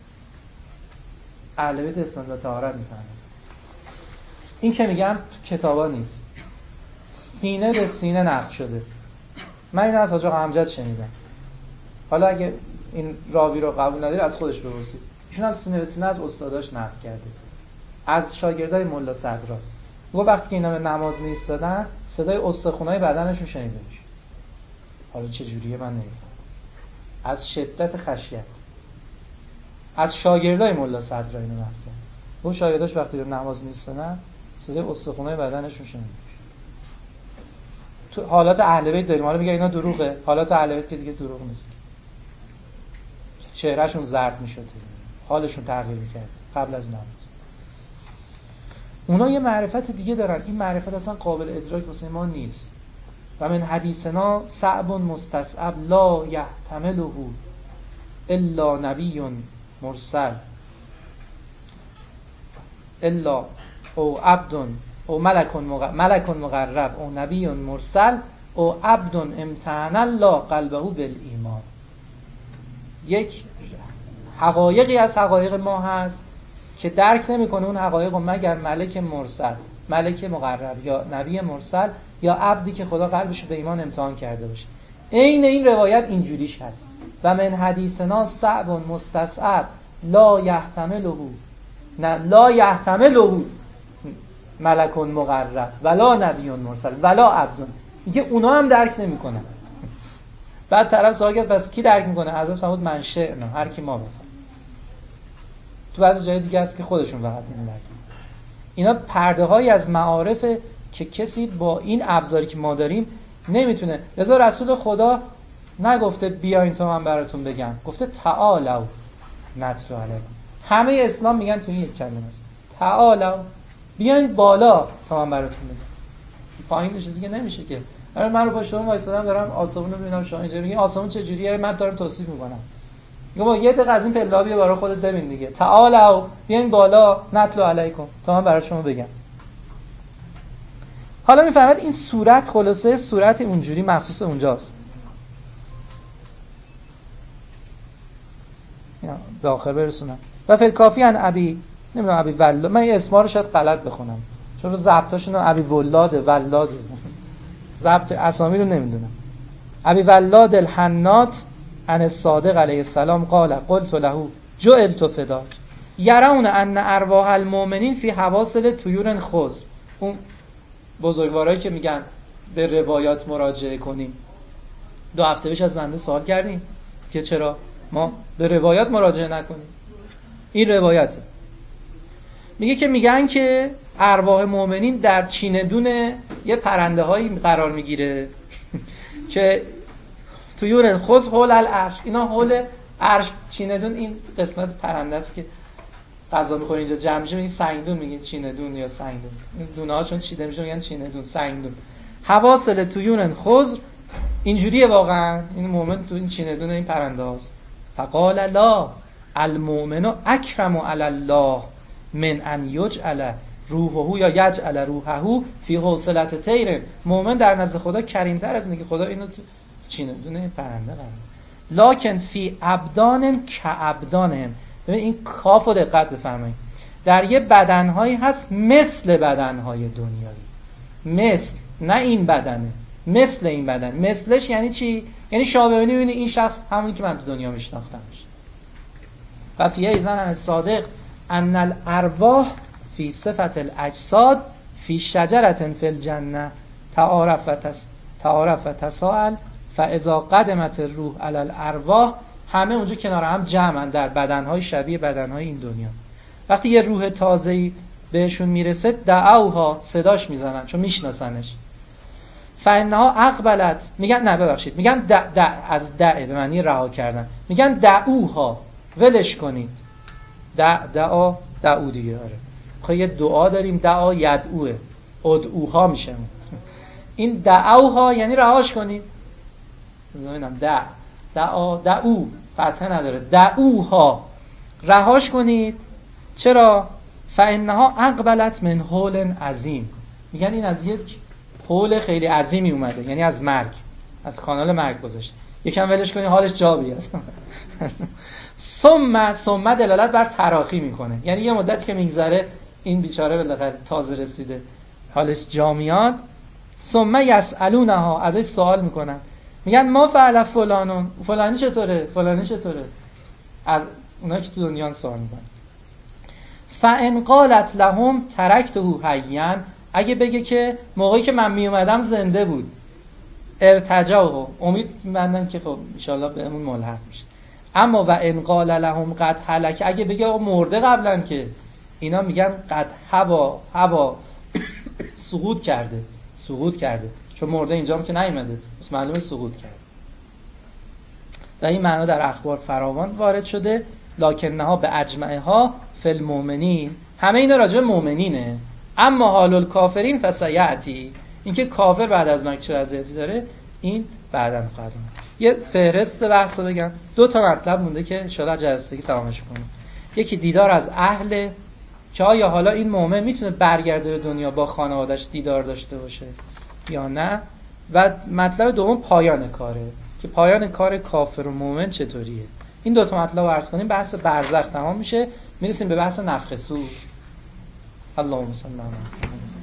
S1: اهل بیت اسلام و طهارت میفهمه. این که میگم تو کتابا نیست، سینه به سینه نقل شده. من اینو از حاج آقا امجد شنیدم. حالا اگه این راوی رو قبول نداری از خودش بپرسید. ایشون هم سینه به سینه از استاداش نقل کرده، از شاگردای ملا صدرا. میگه وقتی که اینا به نماز میایستادن صدای استخونای بدنشون شنیده میشه. حالا چه جوریه من نمیدونم. از شدت خشیت از شاگردای ملا صدرا اینو نقل کرد. اون شاگرداش وقتی به نماز میایستادن صدای استخونای بدنشون شنیده میشه. تو حالات اهل بیت داریم. حالا میگه اینا دروغه. حالات اهل بیت که دیگه دروغ نیست. چهرهشون زرد میشد، حالشون تغییر میکرد قبل از نماز. اونا یه معرفت دیگه دارن. این معرفت اصلا قابل ادراک واسه ما نیست. و من حدیثنا صعب مستصعب لا یحتمله الا نبی مرسل الا او عبد او ملک ملک مقرب او نبی مرسل او عبد امتحن الله قلبه بالایمان. یک حقایقی از حقایق ما هست که درک نمیکنه اون حقایق رو مگر ملک مرسل، ملک مقرب یا نبی مرسل یا عبدی که خدا قلبش به ایمان امتحان کرده باشه. عین این روایت اینجوریش هست. و من حدیثنا صعب مستصعب لا یحتمله نه لا یحتمله ملک مقرب ولا نبی مرسل ولا عبد. میگه اونا هم درک نمیکنن. بعد طرف سوال کرد پس کی درک میکنه؟ حضرت فرمود من شئنا، هر کی ما بفهم. تو بعضی جای دیگه هست که خودشون فقط این درک میکنن. اینا پرده هایی از معارف که کسی با این ابزاری که ما داریم نمیتونه. لذا رسول خدا نگفته بیاین تا من براتون بگم، گفته تعالوا نتلو علیکم. همه اسلام میگن تو این یک کلمه است، تعالوا، بیاین بالا تا من براتون بگم. پایین چیزی که نمیشه که. آره من رو پشت اون وایسادم دارم آسمون رو میبینم، شما اینجا میگین آسمون چه جوریه، من دارم توصیف میکنم. میگم با یه دقیقه از این پلابی برای خودت ببین دیگه. تعالوا، بیاین بالا نتلو علیکم تا من برای شما بگم. حالا میفهمد این صورت خلاصه صورت اونجوری مخصوص اونجاست. به آخر برسونم. و فی الکافی ان ابی، نمیدونم ابی ولاد، من این اسما رو شاید غلط بخونم چون ضبطاشون رو ابی ولاد ولاد ضبط اسامی رو نمیدونم. ابی ولاد الحنات ان الصادق علیه السلام قال قلت له جعلت فداک یرون ان ارواح المؤمنین فی حواصل طیور خضر. اون بزرگوارایی که میگن به روایات مراجعه کنیم، دو هفته پیش از بنده سوال کردیم که چرا ما به روایات مراجعه نکنیم. این روایته میگه که میگن که ارواح مؤمنین در چیندون یه پرنده هایی قرار میگیره که طیور خضر حول العرش، اینا حول عرش چیندون، این قسمت پرنده است که غذا میخوره اینجا جمع میشه، میگن سنگدون، میگن چیندون یا سنگدون، این دونه ها چون چیده میشه میگن چیندون سنگدون. حواصل طیور خضر اینجوریه واقعا، این مومن تو این چیندون این پرنده هاست. فقال لا المؤمن اکرم علی الله من ان یجعل روحه یا یجعل روحه فی حوصلة طیر. مومن در نزد خدا کریمتر از اینه که خدا اینو تو چیندون این پرنده قرار. لکن فی ابدان کابدانهم. ببین این کافو دقت بفرمایید، در یه بدنهایی هست مثل بدنهای دنیایی، مثل، نه این بدنه، مثل این بدن. مثلش یعنی چی؟ یعنی شما ببینید ببینید این شخص همونی که من تو دنیا میشناختمش. و فی ایزن صادق ان الارواح فی صفت الاجساد فی شجرة فی الجنه تعارف و تس تعارف و تساءل فاذا قدمت الروح علی الارواح. همه اونجا کنار هم جمعن در بدنهای شبیه بدنهای این دنیا. وقتی یه روح تازه‌ای بهشون میرسه دعوها، صداش میزنن چون میشناسنش. فانها اقبلت، میگن نه ببخشید میگن دع دع از دع به معنی رها کردن، میگن دعوها، ولش کنید. دع دعا دعو دیگه. آره خب یه دعا داریم دعا یدعوه، ادعوها میشه. این دعوها یعنی رهاش کنید. ببینم دع دعا دعو فتحه نداره، دعوها رهاش کنید. چرا؟ فانها اقبلت من حول عظیم. میگن این از یک حول خیلی عظیمی اومده، یعنی از مرگ، از کانال مرگ گذشته، یکم ولش کنی حالش جا بیاد. ثم ثم دلالت بر تراخی میکنه، یعنی یه مدتی که میگذره این بیچاره بالاخره تازه رسیده حالش جا میاد. ثم یسالونها، ازش سوال میکنن، میگن ما فعل فلانون، فلانی چطوره، فلانی چطوره، از اونایی که تو دنیا سوال میکنن. فان قالت لهم ترکته حیا، اگه بگه که موقعی که من می اومدم زنده بود، ارتجاو، امید مندن که خب ان شاء الله بهمون ملحق میشه. اما و ان قال لهم قد هلك، اگه بگه آقا مرده قبلا، که اینا میگن قد هوا هوا سقوط کرده، سقوط کرده، چون مرده اینجام که نیومده، پس معلومه سقوط کرده. و این معنا در اخبار فراوان وارد شده. لکنها به اجمعها فی المؤمنین، همه اینا راجع به مؤمنینه. اما حال الکافرین فسیاتی، اینکه کافر بعد از مرگ چه وضعیتی داره این بعداً خواهد اومد. یه فهرست بحثو بگم، دو تا مطلب مونده که ان شاءالله جلسه‌ای تمامش کنیم. یکی دیدار از اهل، که آیا حالا این مؤمن میتونه برگرده به دنیا با خانواده‌اش دیدار داشته باشه یا نه. و مطلب دوم پایان کاره، که پایان کار کافر و مؤمن چطوریه. این دو تا مطلب رو عرض کنیم، بحث برزخ تمام میشه، میرسیم به بحث نفخ صور. اللهم صل علی محمد.